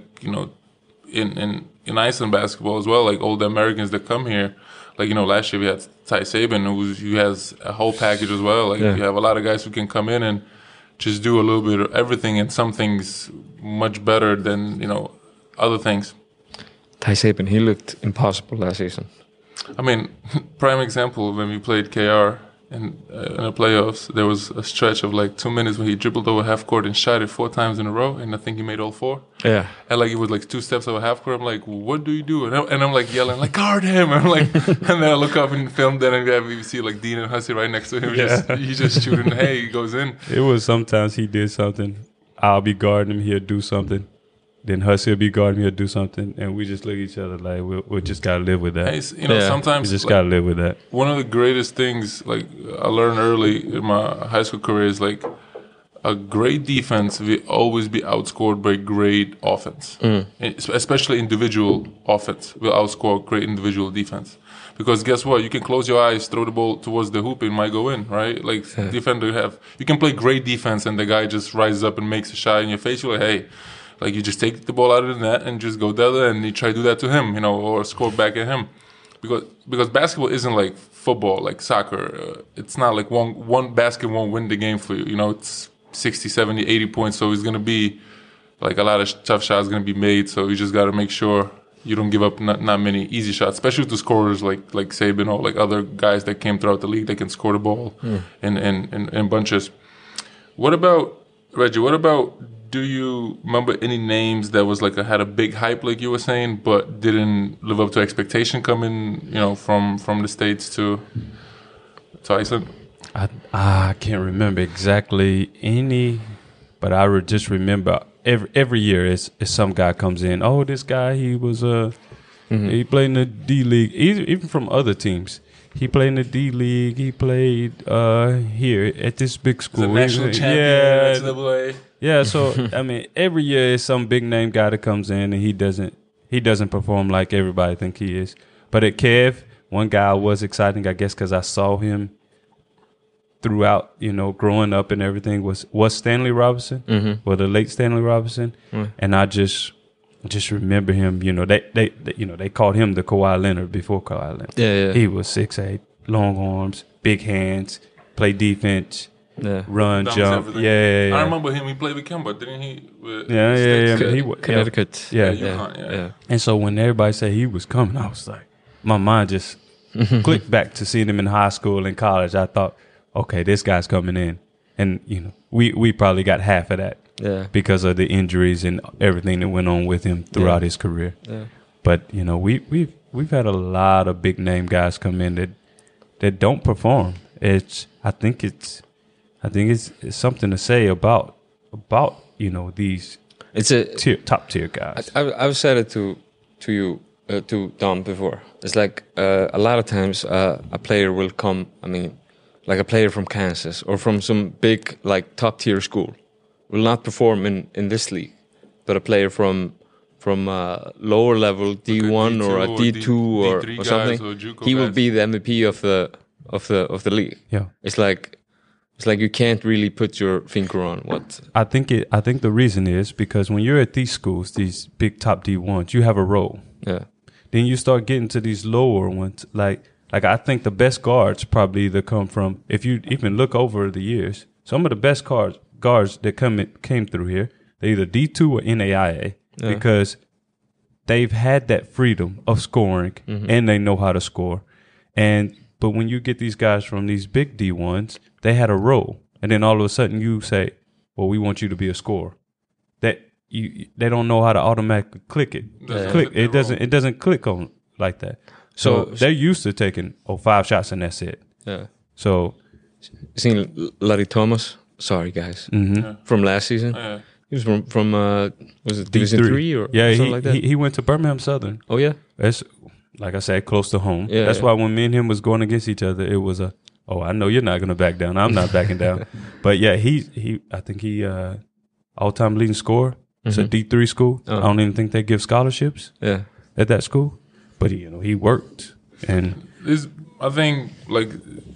[SPEAKER 1] in Iceland basketball as well, like all the Americans that come here, like, last year we had Ty Sabin, who has a whole package as well. Like you have a lot of guys who can come in and just do a little bit of everything, and some things much better than, other things.
[SPEAKER 2] Ty Sabin, he looked impossible last season.
[SPEAKER 1] I mean, prime example, when we played KR in the playoffs, there was a stretch of like 2 minutes where he dribbled over half court and shot it 4 times in a row, and I think he made all 4.
[SPEAKER 2] Yeah.
[SPEAKER 1] And like it was like 2 steps over half court. I'm like, what do you do? And I'm like yelling, like, guard him. I'm like, and then I look up and film that, and we see like Dean and Hussey right next to him. He's just shooting. Hey, he goes in.
[SPEAKER 3] It was sometimes he did something, I'll be guarding him, he'll do something. Then Hussey will be guarding me, he'll do something, and we just look at each other like we just gotta live with that.
[SPEAKER 1] Hey, sometimes
[SPEAKER 3] we just gotta live with that.
[SPEAKER 1] One of the greatest things, like I learned early in my high school career, is like a great defense will always be outscored by great offense. Especially individual offense will outscore great individual defense. Because guess what? You can close your eyes, throw the ball towards the hoop, it might go in, right? Like defender you can play great defense and the guy just rises up and makes a shot in your face. You're like, hey. Like, you just take the ball out of the net and just go the other, and you try to do that to him, or score back at him. Because basketball isn't like football, like soccer. It's not like one basket won't win the game for you. It's 60, 70, 80 points, so it's going to be like a lot of tough shots going to be made. So you just got to make sure you don't give up not many easy shots, especially to scorers like Sabin or like other guys that came throughout the league that can score the ball in bunches. What about, Reggie, do you remember any names that was like had a big hype, like you were saying, but didn't live up to expectation coming, from the States to Iceland?
[SPEAKER 3] I can't remember exactly any, but I would just remember every year is some guy comes in. Oh, this guy, he was he played in the D League, even from other teams. He played in the D League. He played here at this big school.
[SPEAKER 1] The national champion, NCAA.
[SPEAKER 3] Yeah, so I mean, every year is some big name guy that comes in and he doesn't perform like everybody think he is. But at Kev, one guy was exciting, I guess, because I saw him throughout, growing up and everything was Stanley Robinson, or the late Stanley Robinson, and I just remember him. They called him the Kawhi Leonard before Kawhi Leonard.
[SPEAKER 2] Yeah.
[SPEAKER 3] He was 6'8", long arms, big hands, play defense.
[SPEAKER 2] Yeah.
[SPEAKER 3] Run, jump. Yeah.
[SPEAKER 1] I remember him. He played with Kemba, didn't he?
[SPEAKER 3] Yeah.
[SPEAKER 2] Connecticut.
[SPEAKER 3] Yeah. And so when everybody said he was coming, I was like, my mind just clicked back to seeing him in high school and college. I thought, okay, this guy's coming in. And, we probably got half of that because of the injuries and everything that went on with him throughout his career.
[SPEAKER 2] Yeah.
[SPEAKER 3] But, we've had a lot of big name guys come in that don't perform. I think it's something to say about these top tier guys.
[SPEAKER 2] I've said it to you to Dom before. It's like a lot of times a player will come. I mean, like a player from Kansas or from some big like top tier school will not perform in this league, but a player from lower level D1 or a D2 or something, he will be the MVP of the league.
[SPEAKER 3] Yeah,
[SPEAKER 2] it's like you can't really put your finger on what.
[SPEAKER 3] I think the reason is because when you're at these schools, these big top D1s, you have a role.
[SPEAKER 2] Yeah.
[SPEAKER 3] Then you start getting to these lower ones. Like I think the best guards probably either come from, if you even look over the years, some of the best guards that came through here, they're either D2 or NAIA because they've had that freedom of scoring and they know how to score. And But when you get these guys from these big D1s, they had a role. And then all of a sudden you say, well, we want you to be a scorer. They don't know how to automatically click it. It doesn't click on like that. So they're used to taking 5 shots and that's it.
[SPEAKER 2] Yeah.
[SPEAKER 3] So
[SPEAKER 2] seen Larry Thomas. Sorry, guys. From last season. He was from was it Division 3 or something like that?
[SPEAKER 3] He went to Birmingham Southern.
[SPEAKER 2] Oh yeah.
[SPEAKER 3] That's, like I said, close to home.
[SPEAKER 2] Yeah,
[SPEAKER 3] That's why when me and him was going against each other, it was I know you're not gonna back down. I'm not backing down. But yeah, I think he all-time leading scorer. It's a D3 school. I don't even think they give scholarships at that school. But he worked, and
[SPEAKER 1] I think like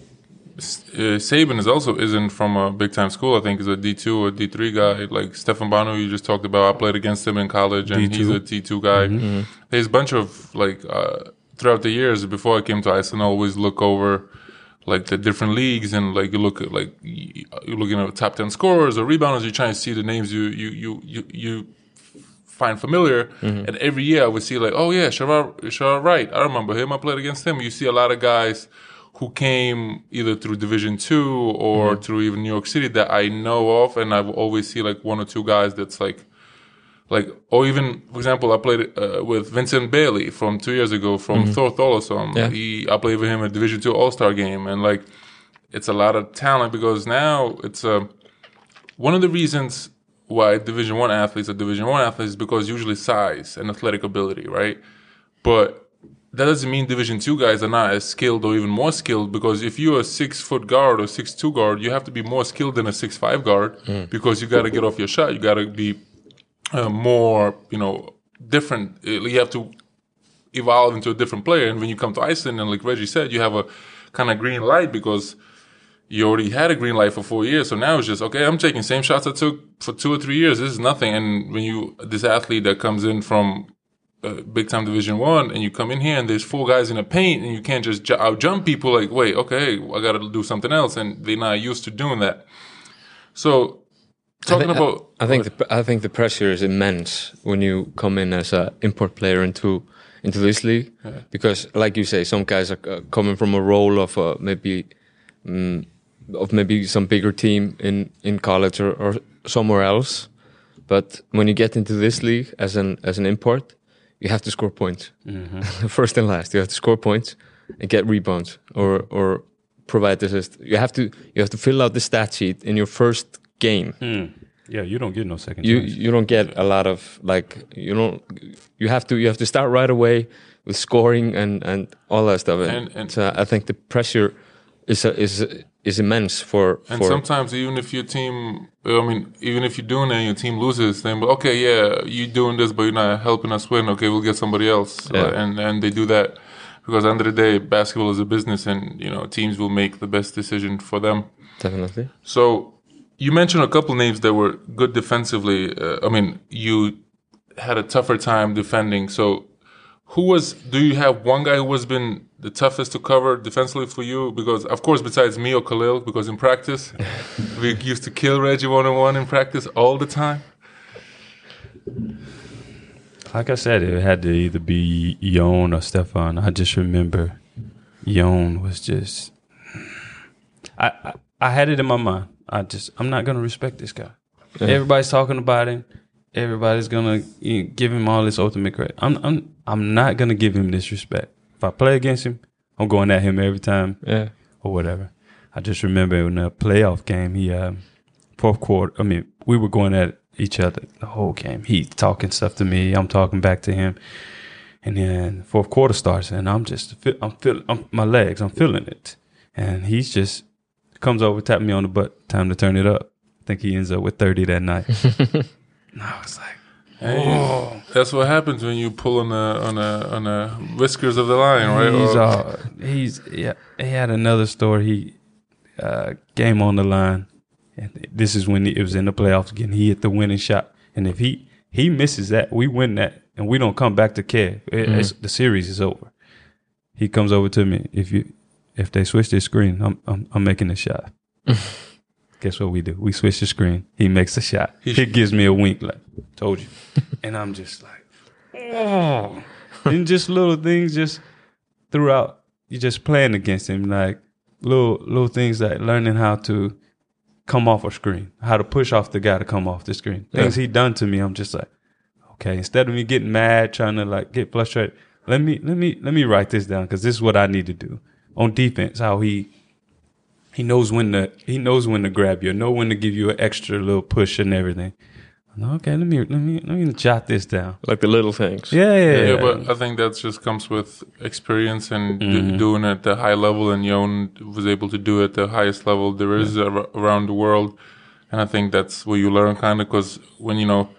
[SPEAKER 1] Saban isn't from a big time school. I think he's a D2 or D3 guy. Like Stefan Banu, you just talked about. I played against him in college, and
[SPEAKER 3] D2.
[SPEAKER 1] he's a D2 guy. There's a bunch of like throughout the years before I came to Iceland, I always look over like the different leagues, and like you look at like you're looking at top 10 scorers or rebounders. You're trying to see the names you find familiar, and every year I would see like, oh yeah, Sherrod Wright. I remember him. I played against him. You see a lot of guys who came either through Division 2 or through even New York City that I know of, and I always see like 1 or 2 guys that's like, or even, for example, I played with Vincent Bailey from 2 years ago from Thor Thorlason. I played with him at Division 2 All-Star game, and like, it's a lot of talent because now it's one of the reasons why Division 1 athletes are Division 1 athletes is because usually size and athletic ability, right? But that doesn't mean Division 2 guys are not as skilled or even more skilled, because if you're a 6-foot guard or 6'2" guard, you have to be more skilled than a 6'5" guard because you got to get off your shot. You got to be more, different. You have to evolve into a different player. And when you come to Iceland, and like Reggie said, you have a kind of green light because you already had a green light for 4 years. So now it's just, okay, I'm taking same shots I took for 2 or 3 years. This is nothing. And when this athlete that comes in from big time Division 1 and you come in here and there's 4 guys in the paint and you can't just out jump people, like, wait, okay, I got to do something else. And they're not used to doing that. So, I
[SPEAKER 2] think the pressure is immense when you come in as an import player into this league, because, like you say, some guys are coming from a role of maybe some bigger team in college or somewhere else. But when you get into this league as an import, you have to score points. First and last, you have to score points and get rebounds or provide assists. You have to fill out the stat sheet in your first game.
[SPEAKER 3] Yeah, you don't get no second chance.
[SPEAKER 2] You don't get a lot of you have to start right away with scoring and all that stuff. And so I think the pressure is immense for
[SPEAKER 1] sometimes even if your team, even if you're doing it and your team loses, then okay, yeah, you're doing this, but you're not helping us win. Okay, we'll get somebody else, and they do that because at the end of the day, basketball is a business, and teams will make the best decision for them.
[SPEAKER 2] Definitely.
[SPEAKER 1] So you mentioned a couple names that were good defensively. You had a tougher time defending. So do you have one guy who has been the toughest to cover defensively for you? Because, of course, besides me or Khalil, because in practice, we used to kill Reggie 1-on-1 in practice all the time.
[SPEAKER 3] Like I said, it had to either be Yon or Stefan. I just remember Yon was just... I had it in my mind. I'm not going to respect this guy. Yeah. Everybody's talking about him. Everybody's going to give him all this ultimate credit. I'm not going to give him this respect. If I play against him, I'm going at him every time or whatever. I just remember in a playoff game, he fourth quarter, we were going at each other the whole game. He's talking stuff to me. I'm talking back to him. And then fourth quarter starts, and I'm feeling my legs. I'm feeling it. And he's just comes over, tapping me on the butt. Time to turn it up. I think he ends up with 30 that night. And I was like,
[SPEAKER 1] "Oh, that's what happens when you pull on the whiskers of the lion, right?"
[SPEAKER 3] He had another story. He game on the line, and this is when it was in the playoffs again. He hit the winning shot, and if he misses that, we win that, and we don't come back to care. The series is over. He comes over to me. If they switch their screen, I'm making a shot. Guess what we do? We switch the screen. He makes a shot. He gives me a wink, like, told you. And I'm just like, oh. And just little things just throughout. you're just playing against him, like little things like learning how to come off a screen, how to push off the guy to come off the screen. Things he done to me, I'm just like, okay, instead of me getting mad, trying to like get frustrated, let me write this down because this is what I need to do on defense. How he knows when to grab you, know when to give you an extra little push and everything. Okay, let me jot this down.
[SPEAKER 2] Like the little things.
[SPEAKER 1] Yeah, but I think that just comes with experience and doing it at the high level, and Jon was able to do it at the highest level there is around the world. And I think that's where you learn kind of, because when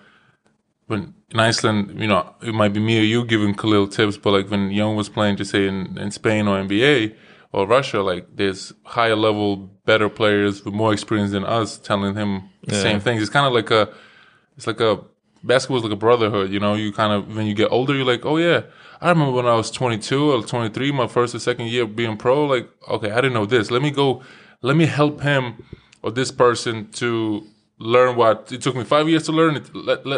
[SPEAKER 1] in Iceland, it might be me or you giving Khalil tips, but like when Jon was playing, just say in Spain or NBA or Russia, like there's higher level, better players with more experience than us telling him the same things. It's kind of like basketball is like a brotherhood, you kind of, when you get older, you're like, oh yeah, I remember when I was 22 or 23, my first or second year being pro, like, okay, I didn't know this. Let me help him or this person to learn what it took me 5 years to learn it.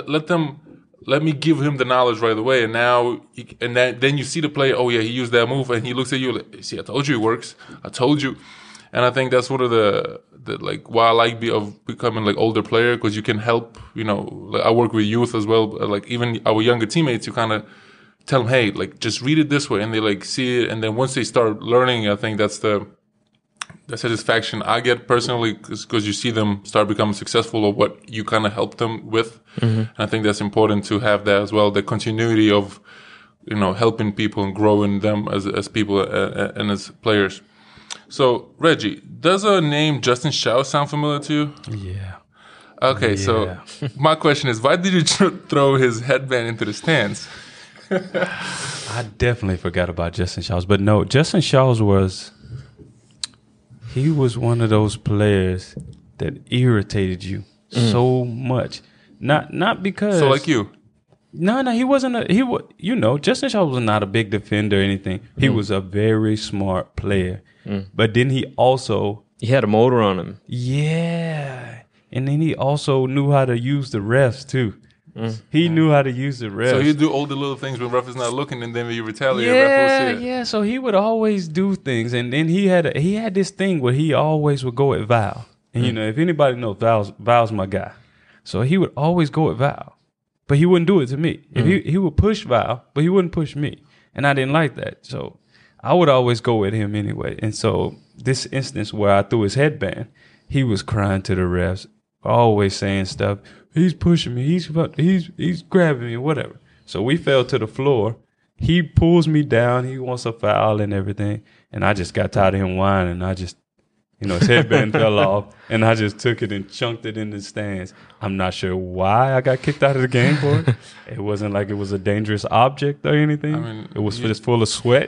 [SPEAKER 1] Let me give him the knowledge right away. And now, then you see the player, oh yeah, he used that move, and he looks at you like, see, I told you it works. I told you. And I think that's one of the like why I like becoming like older player, because you can help. Like I work with youth as well. Like even our younger teammates, you kind of tell them, hey, like just read it this way, and they like see it. And then once they start learning, I think that's the satisfaction I get personally, because you see them start becoming successful of what you kind of help them with. And I think that's important to have that as well. The continuity of helping people and growing them as people and as players. So, Reggie, does a name Justin Shaw sound familiar to you?
[SPEAKER 3] Yeah.
[SPEAKER 1] Okay, so my question is, why did you throw his headband into the stands?
[SPEAKER 3] I definitely forgot about Justin Shaws. But no, Justin Shaws was one of those players that irritated you so much. Not because...
[SPEAKER 1] So like you?
[SPEAKER 3] No, he wasn't Justin Shaw was not a big defender or anything. He was a very smart player. But then he had
[SPEAKER 2] a motor on him.
[SPEAKER 3] Yeah. And then he also knew how to use the refs too. He knew how to use the refs.
[SPEAKER 1] So he'd do all the little things when ref is not looking, and then when you retaliate, ref will see it.
[SPEAKER 3] Yeah. So he would always do things, and then he had this thing where he always would go at Val. And if anybody knows, Val's my guy. So he would always go at Val, but he wouldn't do it to me. If he would push Val, but he wouldn't push me, and I didn't like that. So I would always go at him anyway. And so this instance where I threw his headband, he was crying to the refs, always saying stuff. He's pushing me. He's grabbing me, whatever. So we fell to the floor. He pulls me down. He wants a foul and everything. And I just got tired of him whining. I just, his headband fell off. And I just took it and chunked it in the stands. I'm not sure why I got kicked out of the game for it. It wasn't like it was a dangerous object or anything. I mean, it was just full of sweat.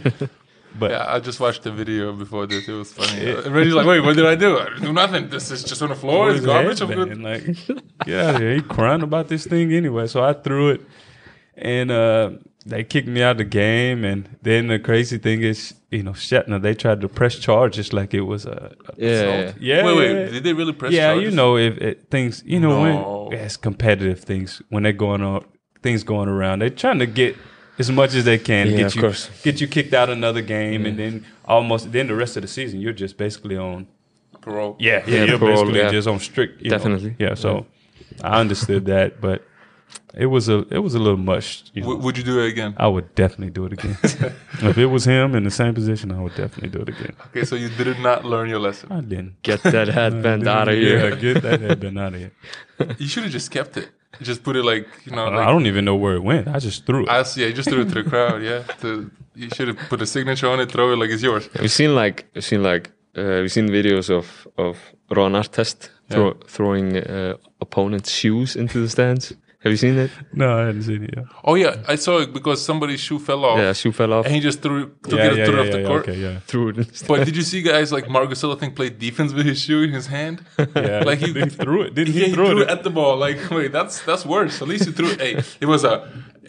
[SPEAKER 3] But
[SPEAKER 1] yeah, I just watched the video before this. It was funny. Reggie's like, wait, what did I do? I didn't do nothing. This is just on the floor. It's garbage. I'm good.
[SPEAKER 3] Like, get out of here. He crying about this thing anyway. So I threw it, and they kicked me out of the game. And then the crazy thing is, Shatner, they tried to press charges like it was a assault. Yeah.
[SPEAKER 1] Wait, did they really press charges?
[SPEAKER 3] Yeah, if things, when it's competitive things, when they're going on, things going around, they're trying to get as much as they can get you kicked out another game, and then the rest of the season you're just basically on
[SPEAKER 1] parole.
[SPEAKER 3] Yeah, you're
[SPEAKER 2] parole,
[SPEAKER 3] basically just on strict.
[SPEAKER 2] Definitely.
[SPEAKER 3] So I understood that, but it was a little much.
[SPEAKER 1] Would you do it again?
[SPEAKER 3] I would definitely do it again. If it was him in the same position, I would definitely do it again.
[SPEAKER 1] Okay, so you did not learn your lesson.
[SPEAKER 3] I didn't.
[SPEAKER 2] Get that headband out of here.
[SPEAKER 3] Yeah, get that headband out of here.
[SPEAKER 1] You should have just kept it. Just put it like,
[SPEAKER 3] I don't even know where it went. I just threw it.
[SPEAKER 1] You just threw it to the crowd. Yeah, you should have put a signature on it. Throw it like it's yours.
[SPEAKER 2] We've seen videos of Ron Artest throwing opponents' shoes into the stands. Have you seen it?
[SPEAKER 3] No, I hadn't seen it yet.
[SPEAKER 1] Oh yeah, I saw it because somebody's shoe fell off.
[SPEAKER 2] Yeah, shoe fell off,
[SPEAKER 1] and he just threw it off the court.
[SPEAKER 3] Okay, yeah.
[SPEAKER 2] Threw it.
[SPEAKER 1] But did you see guys like Marc Gasol, I think, played defense with his shoe in his hand?
[SPEAKER 3] Yeah,
[SPEAKER 1] like
[SPEAKER 3] he threw it. Didn't he
[SPEAKER 1] threw it at the ball? Like, wait, that's worse. At least he threw it. Hey, it was a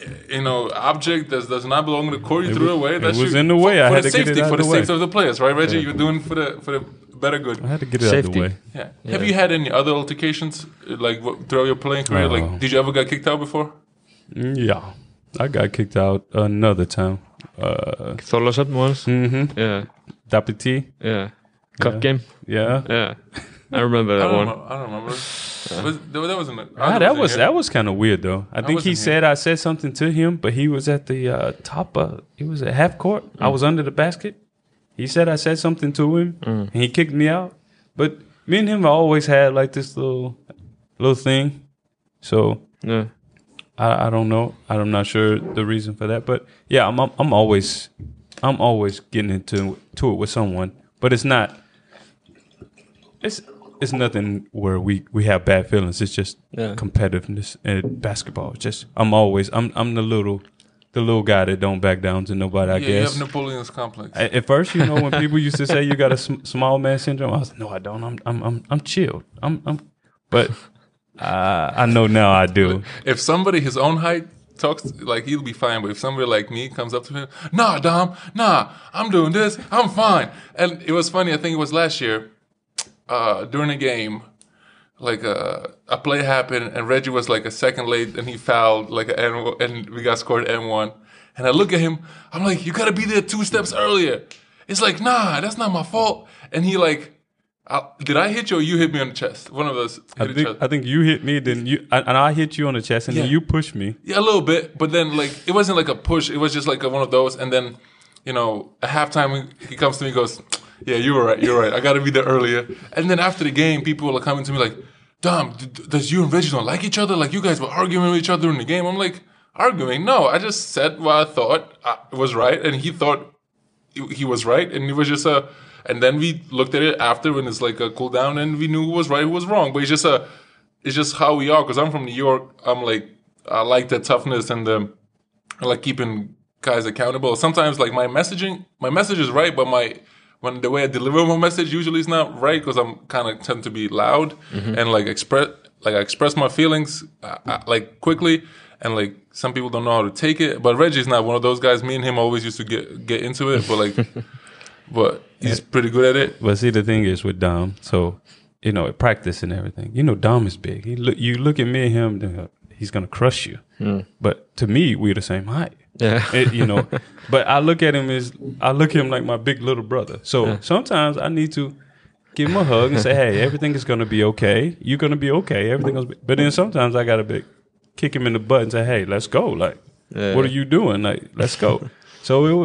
[SPEAKER 1] object that does not belong to the court. You threw it away.
[SPEAKER 3] It was in the way. I had to get it out of the way.
[SPEAKER 1] For the safety of the players, right, Reggie? You're doing for the better good.
[SPEAKER 3] I had to get it out of the way.
[SPEAKER 1] Yeah. Have you had any other altercations like throughout your playing career? Like, did you ever get kicked out before?
[SPEAKER 3] Yeah, I got kicked out another time.
[SPEAKER 2] Thorlarsson once.
[SPEAKER 3] Mm-hmm.
[SPEAKER 2] Yeah.
[SPEAKER 3] Dapiti.
[SPEAKER 2] Yeah. Cup
[SPEAKER 3] Yeah.
[SPEAKER 2] game.
[SPEAKER 3] Yeah.
[SPEAKER 2] Yeah. I remember that one.
[SPEAKER 1] I don't remember. That wasn't.
[SPEAKER 3] That was kind of weird though. I think he
[SPEAKER 1] wasn't
[SPEAKER 3] said I said something to him, but he was at the top. He was at half court. I was under the basket. He said I said something to him, and he kicked me out. But me and him always had like this little thing. So
[SPEAKER 2] Yeah.
[SPEAKER 3] I don't know. I'm not sure the reason for that. But yeah, I'm always getting into it with someone. But it's not. It's nothing where we have bad feelings. It's just competitiveness in basketball. It's just I'm the little guy that don't back down to nobody. I guess
[SPEAKER 1] you have Napoleon's complex.
[SPEAKER 3] At first, when people used to say you got a small man syndrome, I was like, no, I don't. I'm chilled. But I know now I do.
[SPEAKER 1] If somebody his own height talks, like, he'll be fine. But if somebody like me comes up to him, nah, Dom, nah, I'm doing this, I'm fine. And it was funny. I think it was last year during a game. Like a play happened and Reggie was like a second late and he fouled like and we got scored M1. And I look at him, I'm like, you gotta be there 2 steps earlier. It's like, nah, that's not my fault. And he like, did I hit you or you hit me on the chest? One of those.
[SPEAKER 3] I think you hit me, then and I hit you on the chest, and then you pushed me.
[SPEAKER 1] Yeah, a little bit, but then like it wasn't like a push. It was just like one of those. And then, at halftime he comes to me and goes, yeah, you're right. I got to be there earlier. And then after the game, people are coming to me like, Dom, does you and Reggie don't like each other? Like you guys were arguing with each other in the game. I'm like, arguing? No, I just said what I thought was right, and he thought he was right, and it was just a. And then we looked at it after when it's like a cool down, and we knew who was right, who was wrong. But it's just how we are. Because I'm from New York, I'm like, I like the toughness and I like keeping guys accountable. Sometimes like my message is right, but when the way I deliver my message usually is not right because I'm kind of tend to be loud and like I express my feelings like quickly, and like some people don't know how to take it. But Reggie's not one of those guys. Me and him always used to get into it, but like. But he's pretty good at it.
[SPEAKER 3] But see, the thing is with Dom, so, at practice and everything, Dom is big. You look at me and him, he's going to crush you. But to me, we're the same height.
[SPEAKER 2] Yeah.
[SPEAKER 3] But I look at him like my big little brother. So sometimes I need to give him a hug and say, hey, everything is going to be okay. You're going to be okay. Everything else. But then sometimes I got to kick him in the butt and say, hey, let's go. Like, what are you doing? Like, let's go. So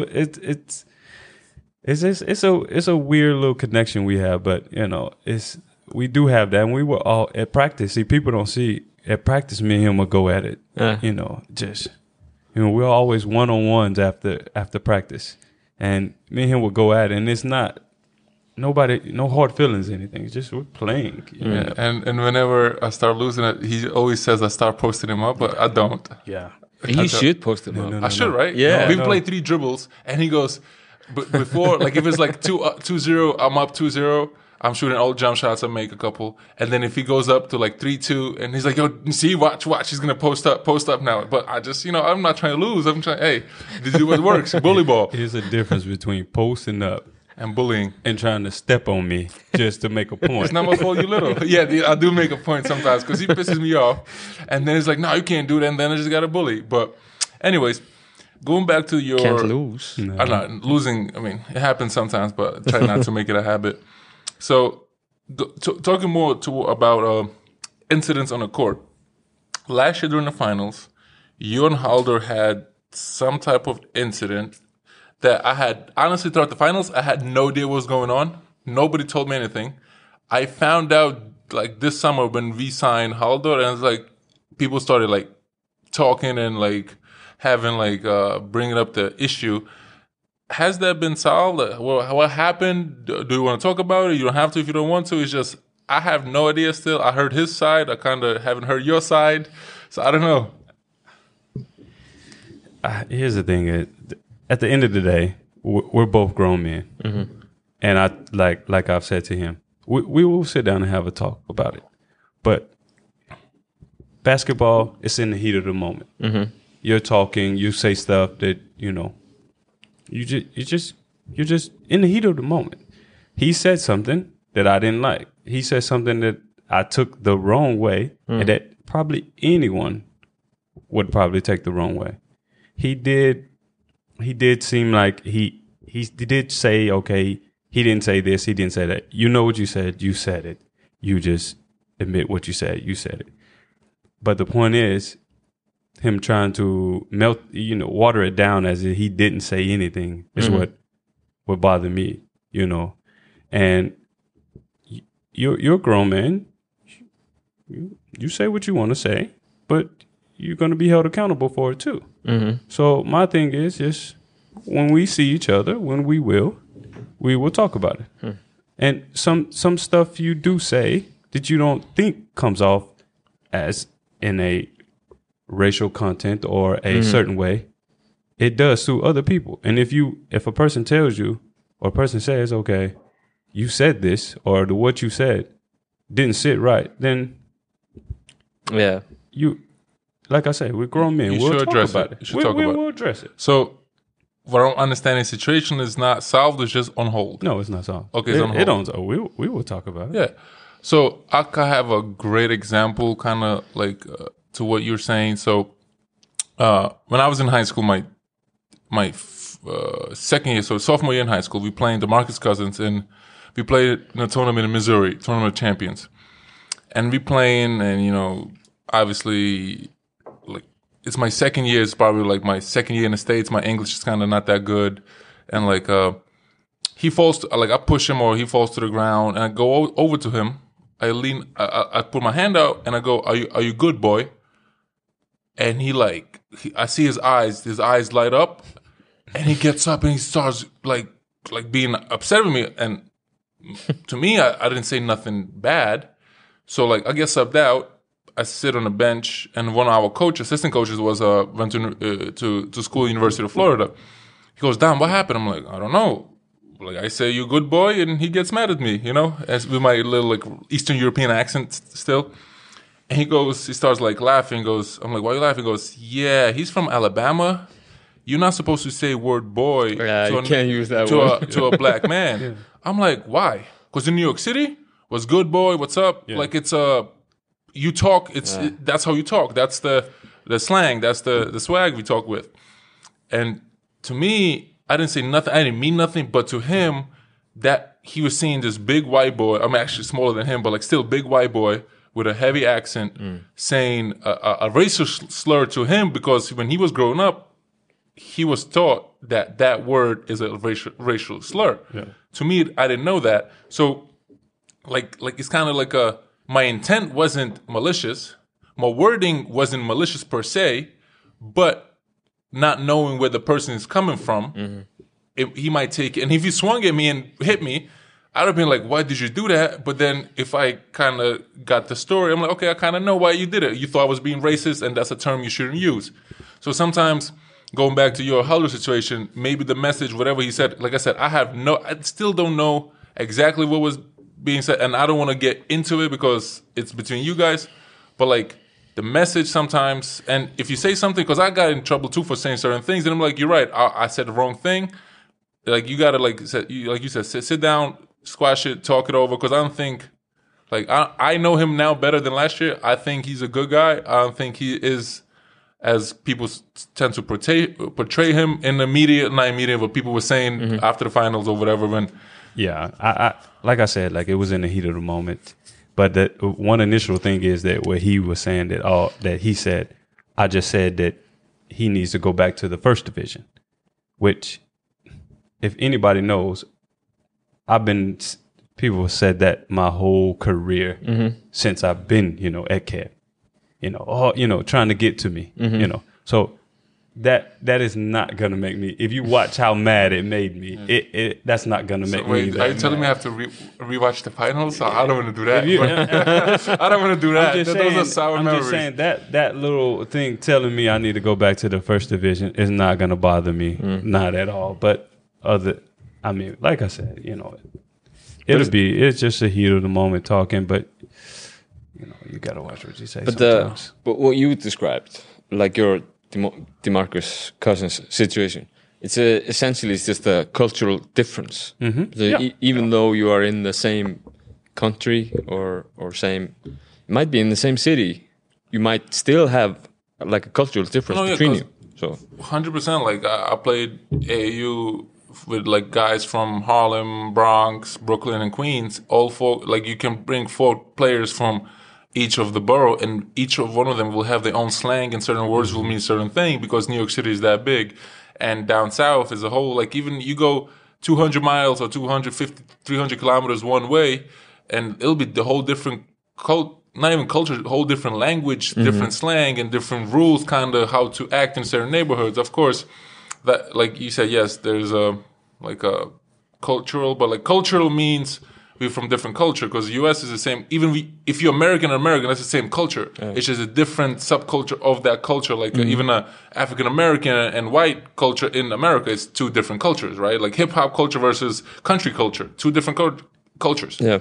[SPEAKER 3] it's a weird little connection we have, but we do have that, and we were all at practice. See, people don't see at practice. Me and him will go at it. We're always one-on-ones after practice, and me and him will go at it, and it's not no hard feelings or anything. It's just we're playing.
[SPEAKER 1] Yeah. And whenever I start losing it, he always says I start posting him up, but I don't.
[SPEAKER 3] Yeah,
[SPEAKER 2] you should post him up.
[SPEAKER 1] I should, right?
[SPEAKER 2] Yeah.
[SPEAKER 1] We play 3 dribbles, and he goes. But before, like if it's like 2-0, I'm up 2-0. I'm shooting all jump shots. I make a couple, and then if he goes up to like 3-2, and he's like, "Yo, see, watch, he's gonna post up now." But I just, I'm not trying to lose. I'm trying, hey, this is what works. Bully ball.
[SPEAKER 3] There's a difference between posting up
[SPEAKER 1] and bullying
[SPEAKER 3] and trying to step on me just to make a point.
[SPEAKER 1] It's not my fault, you little. Yeah, I do make a point sometimes because he pisses me off, and then it's like, "No, you can't do that." And then I just got to bully. But, anyways. Going back to your...
[SPEAKER 2] Can't lose.
[SPEAKER 1] No. I'm not losing. I mean, it happens sometimes, but try not to make it a habit. So, talking more about incidents on the court. Last year during the finals, you and Haldor had some type of incident that I had... Honestly, throughout the finals, I had no idea what was going on. Nobody told me anything. I found out, like, this summer when we signed Haldor, and it's like, people started, like, talking and, like... having like bringing up the issue. Has that been solved? What happened? Do you want to talk about it? You don't have to if you don't want to. It's just I have no idea still. I heard his side. I kind of haven't heard your side. So I don't know.
[SPEAKER 3] Here's the thing. At the end of the day, we're both grown men. And I like I've said to him, we will sit down and have a talk about it. But basketball, it's in the heat of the moment. You're talking, you say stuff that, you're just in the heat of the moment. He said something that I didn't like. He said something that I took the wrong way and that probably anyone would probably take the wrong way. He did he did seem like he did say, okay, he didn't say this, he didn't say that. You know what you said it. You just admit what you said it. But the point is, him trying to water it down as if he didn't say anything is what bothered me, And you're a grown man. You say what you want to say, but you're going to be held accountable for it too. Mm-hmm. So my thing is just when we see each other, when we will talk about it. And some stuff you do say that you don't think comes off as in a racial content or a certain way, it does to other people. And if a person tells you, or a person says, okay, you said this, or what you said didn't sit right, then like I said, we're grown men. We'll talk about it. We'll address it.
[SPEAKER 1] So what I'm understanding, the situation is not solved, it's just on hold.
[SPEAKER 3] No, it's not solved.
[SPEAKER 1] Okay, it's on hold.
[SPEAKER 3] We will talk about it.
[SPEAKER 1] Yeah. So I could have a great example, kind of like to what you're saying. So when I was in high school, my second year, so sophomore year in high school, we playing DeMarcus Cousins, and we played in a tournament in Missouri, Tournament of Champions. And we playing, and obviously, like, it's my second year. It's probably like my second year in the States. My English is kind of not that good, and like he falls, I push him or he falls to the ground, and I go over to him. I lean, I put my hand out, and I go, "Are you good, boy?" And I see his eyes light up, and he gets up and he starts like being upset with me. And to me, I didn't say nothing bad, so I get subbed out. I sit on the bench, and one of our assistant coaches went to school, University of Florida. He goes, "Dom, what happened?" I'm like, "I don't know." I say, "You good boy," and he gets mad at me, as with my little Eastern European accent still. And he starts laughing. I'm like, "Why are you laughing?" He goes, "Yeah, he's from Alabama. You're not supposed to say word boy
[SPEAKER 2] you can't use that word
[SPEAKER 1] to a black man." Yeah. I'm like, "Why?" Because in New York City, what's good boy? What's up? Yeah. It's you talk. That's how you talk. That's the slang. That's the swag we talk with. And to me, I didn't say nothing. I didn't mean nothing. But to him, that he was seeing this big white boy. I'm actually smaller than him, but still big white boy with a heavy accent saying a racial slur to him, because when he was growing up, he was taught that word is a racial slur. Yeah. To me, I didn't know that. So, it's kind of my intent wasn't malicious. My wording wasn't malicious per se, but not knowing where the person is coming from, he might take it. And if he swung at me and hit me, I'd have been like, "Why did you do that?" But then if I kind of got the story, I'm like, "Okay, I kind of know why you did it. You thought I was being racist, and that's a term you shouldn't use." So sometimes, going back to your Huller situation, maybe the message, whatever he said, like I said, I still don't know exactly what was being said, and I don't want to get into it because it's between you guys. But the message sometimes, and if you say something, because I got in trouble too for saying certain things, and I'm like, "You're right, I said the wrong thing." You gotta you said, sit down, squash it, talk it over, because I don't think, I know him now better than last year. I think he's a good guy. I don't think he is as people tend to portray him in the media, not media, but people were saying after the finals or whatever.
[SPEAKER 3] I like I said, it was in the heat of the moment. But the one initial thing is that where he was saying that he said, I just said that he needs to go back to the first division, which, if anybody knows, people have said that my whole career since I've been, at CAP, trying to get to me, So that is not going to make me, if you watch how mad it made me, that's not going to make me that
[SPEAKER 1] Are you telling me I have to rewatch the finals? I don't want to do that. I don't want to do that. Those are sour memories.
[SPEAKER 3] I'm just saying that little thing telling me I need to go back to the first division is not going to bother me, not at all. But like I said, it's just a heat of the moment talking, but you got to watch what you say sometimes.
[SPEAKER 2] But what you described, your DeMarcus Cousins situation, essentially it's just a cultural difference. Even though you are in the same country or might be in the same city, you might still have a cultural difference between you. So
[SPEAKER 1] 100%. Like I played AAU with like guys from Harlem, Bronx, Brooklyn, and Queens. All four, like you can bring 4 players from each of the borough, and each of one of them will have their own slang, and certain words will mean certain thing because New York City is that big, and down south is a whole, like even you go 200 miles or 250, 300 kilometers one way, and it'll be the whole different not even culture, whole different language, different slang, and different rules, kind of how to act in certain neighborhoods. Of course, that, like you said, yes, there's a cultural, but like cultural means we're from different culture, because the U.S. is the same. Even if you're American, that's the same culture. Yeah. It's just a different subculture of that culture. Like even a African American and white culture in America is 2 different cultures, right? Like hip hop culture versus country culture, 2 different cultures.
[SPEAKER 2] Yeah.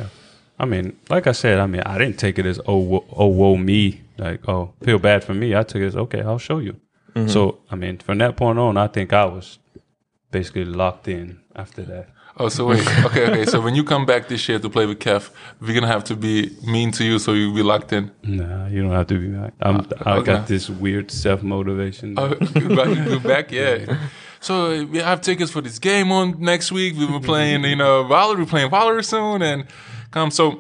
[SPEAKER 3] I mean, like I said, I didn't take it as woe me, like, oh, feel bad for me. I took it as, okay, I'll show you. So, I mean, from that point on, I think I was basically locked in after that.
[SPEAKER 1] Oh, so wait. Okay. So when you come back this year to play with Kev, we're going to have to be mean to you so you'll be locked in?
[SPEAKER 3] Nah, you don't have to be back. I got this weird self-motivation.
[SPEAKER 1] You're back? Yeah. So we have tickets for this game on next week. We were playing, Valor. We're playing Valor soon, and come. So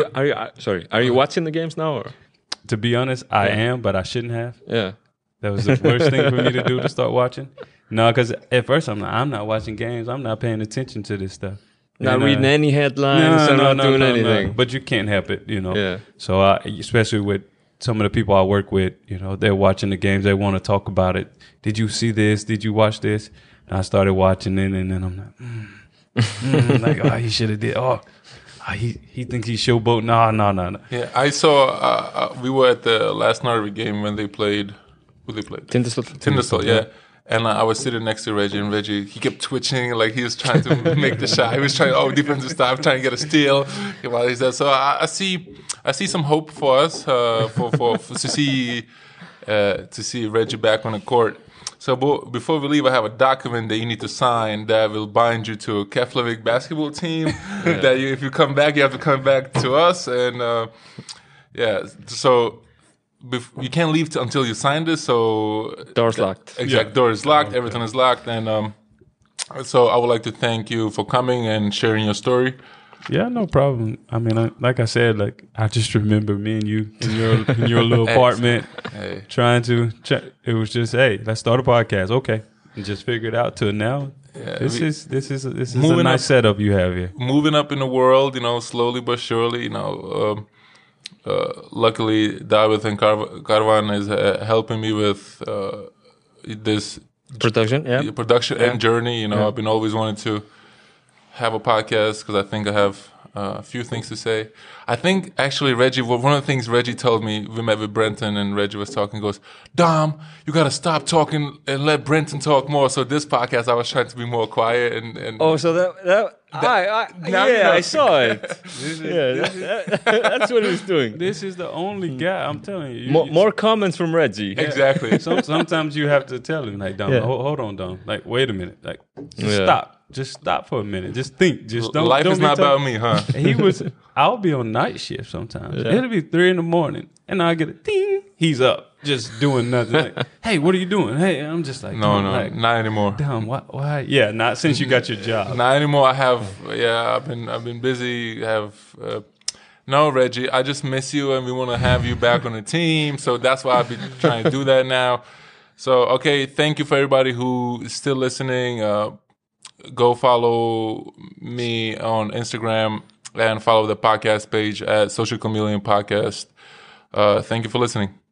[SPEAKER 2] are you watching the games now? Or?
[SPEAKER 3] To be honest, I am, but I shouldn't have.
[SPEAKER 2] Yeah.
[SPEAKER 3] That was the worst thing for me to do, to start watching. No, because at first I'm not watching games. I'm not paying attention to this stuff.
[SPEAKER 2] Not reading any headlines. Not doing anything.
[SPEAKER 3] No. But you can't help it,
[SPEAKER 2] Yeah.
[SPEAKER 3] So especially with some of the people I work with, they're watching the games. They want to talk about it. Did you see this? Did you watch this? And I started watching it, and then I'm like, like, he should have did. He thinks he's showboat. No.
[SPEAKER 1] Yeah, I saw. We were at the last Narvi game when they played. Who they played? Tindastóll, yeah. And I was sitting next to Reggie, and Reggie, he kept twitching, like he was trying to make the shot. He was trying, defensive stop, trying to get a steal. So I see some hope for us, to see Reggie back on the court. So before we leave, I have a document that you need to sign that will bind you to a Keflavik basketball team. That if you come back, you have to come back to us. And so you can't leave until you sign this. So
[SPEAKER 2] door's locked.
[SPEAKER 1] Exactly, door is locked. Everything is locked. And so I would like to thank you for coming and sharing your story.
[SPEAKER 3] Yeah, no problem. I mean, like I said, like I just remember me and you in your little apartment trying to. It was just, hey, let's start a podcast. Okay, and just figure it out till now. Yeah, this is a nice setup you have here.
[SPEAKER 1] Moving up in the world, slowly but surely. Luckily, David and Karvan is helping me with this
[SPEAKER 2] production
[SPEAKER 1] and journey. I've been always wanting to have a podcast because I think I have a few things to say. I think actually Reggie, one of the things Reggie told me, we met with Brenton and Reggie was talking, goes, Dom, you got to stop talking and let Brenton talk more. So this podcast, I was trying to be more quiet and
[SPEAKER 2] so I saw it. That's what he was doing.
[SPEAKER 3] This is the only guy, I'm telling you.
[SPEAKER 2] More comments from Reggie.
[SPEAKER 1] Exactly.
[SPEAKER 3] Sometimes you have to tell him, like, Dom, hold on, Dom. Like, wait a minute. Like, stop. Just stop for a minute. Just think. Just don't.
[SPEAKER 1] Life is not about me, huh?
[SPEAKER 3] I'll be on night shift sometimes. Yeah. It'll be 3 a.m, and I get a ding. He's up, just doing nothing. Like, hey, what are you doing? Hey, I'm just like,
[SPEAKER 1] no, not anymore.
[SPEAKER 3] Damn, why? Yeah, not since you got your job.
[SPEAKER 1] Not anymore. I've been busy. No, Reggie, I just miss you, and we want to have you back on the team. So that's why I've been trying to do that now. So, okay, thank you for everybody who is still listening. Go follow me on Instagram and follow the podcast page at Social Chameleon Podcast. Thank you for listening.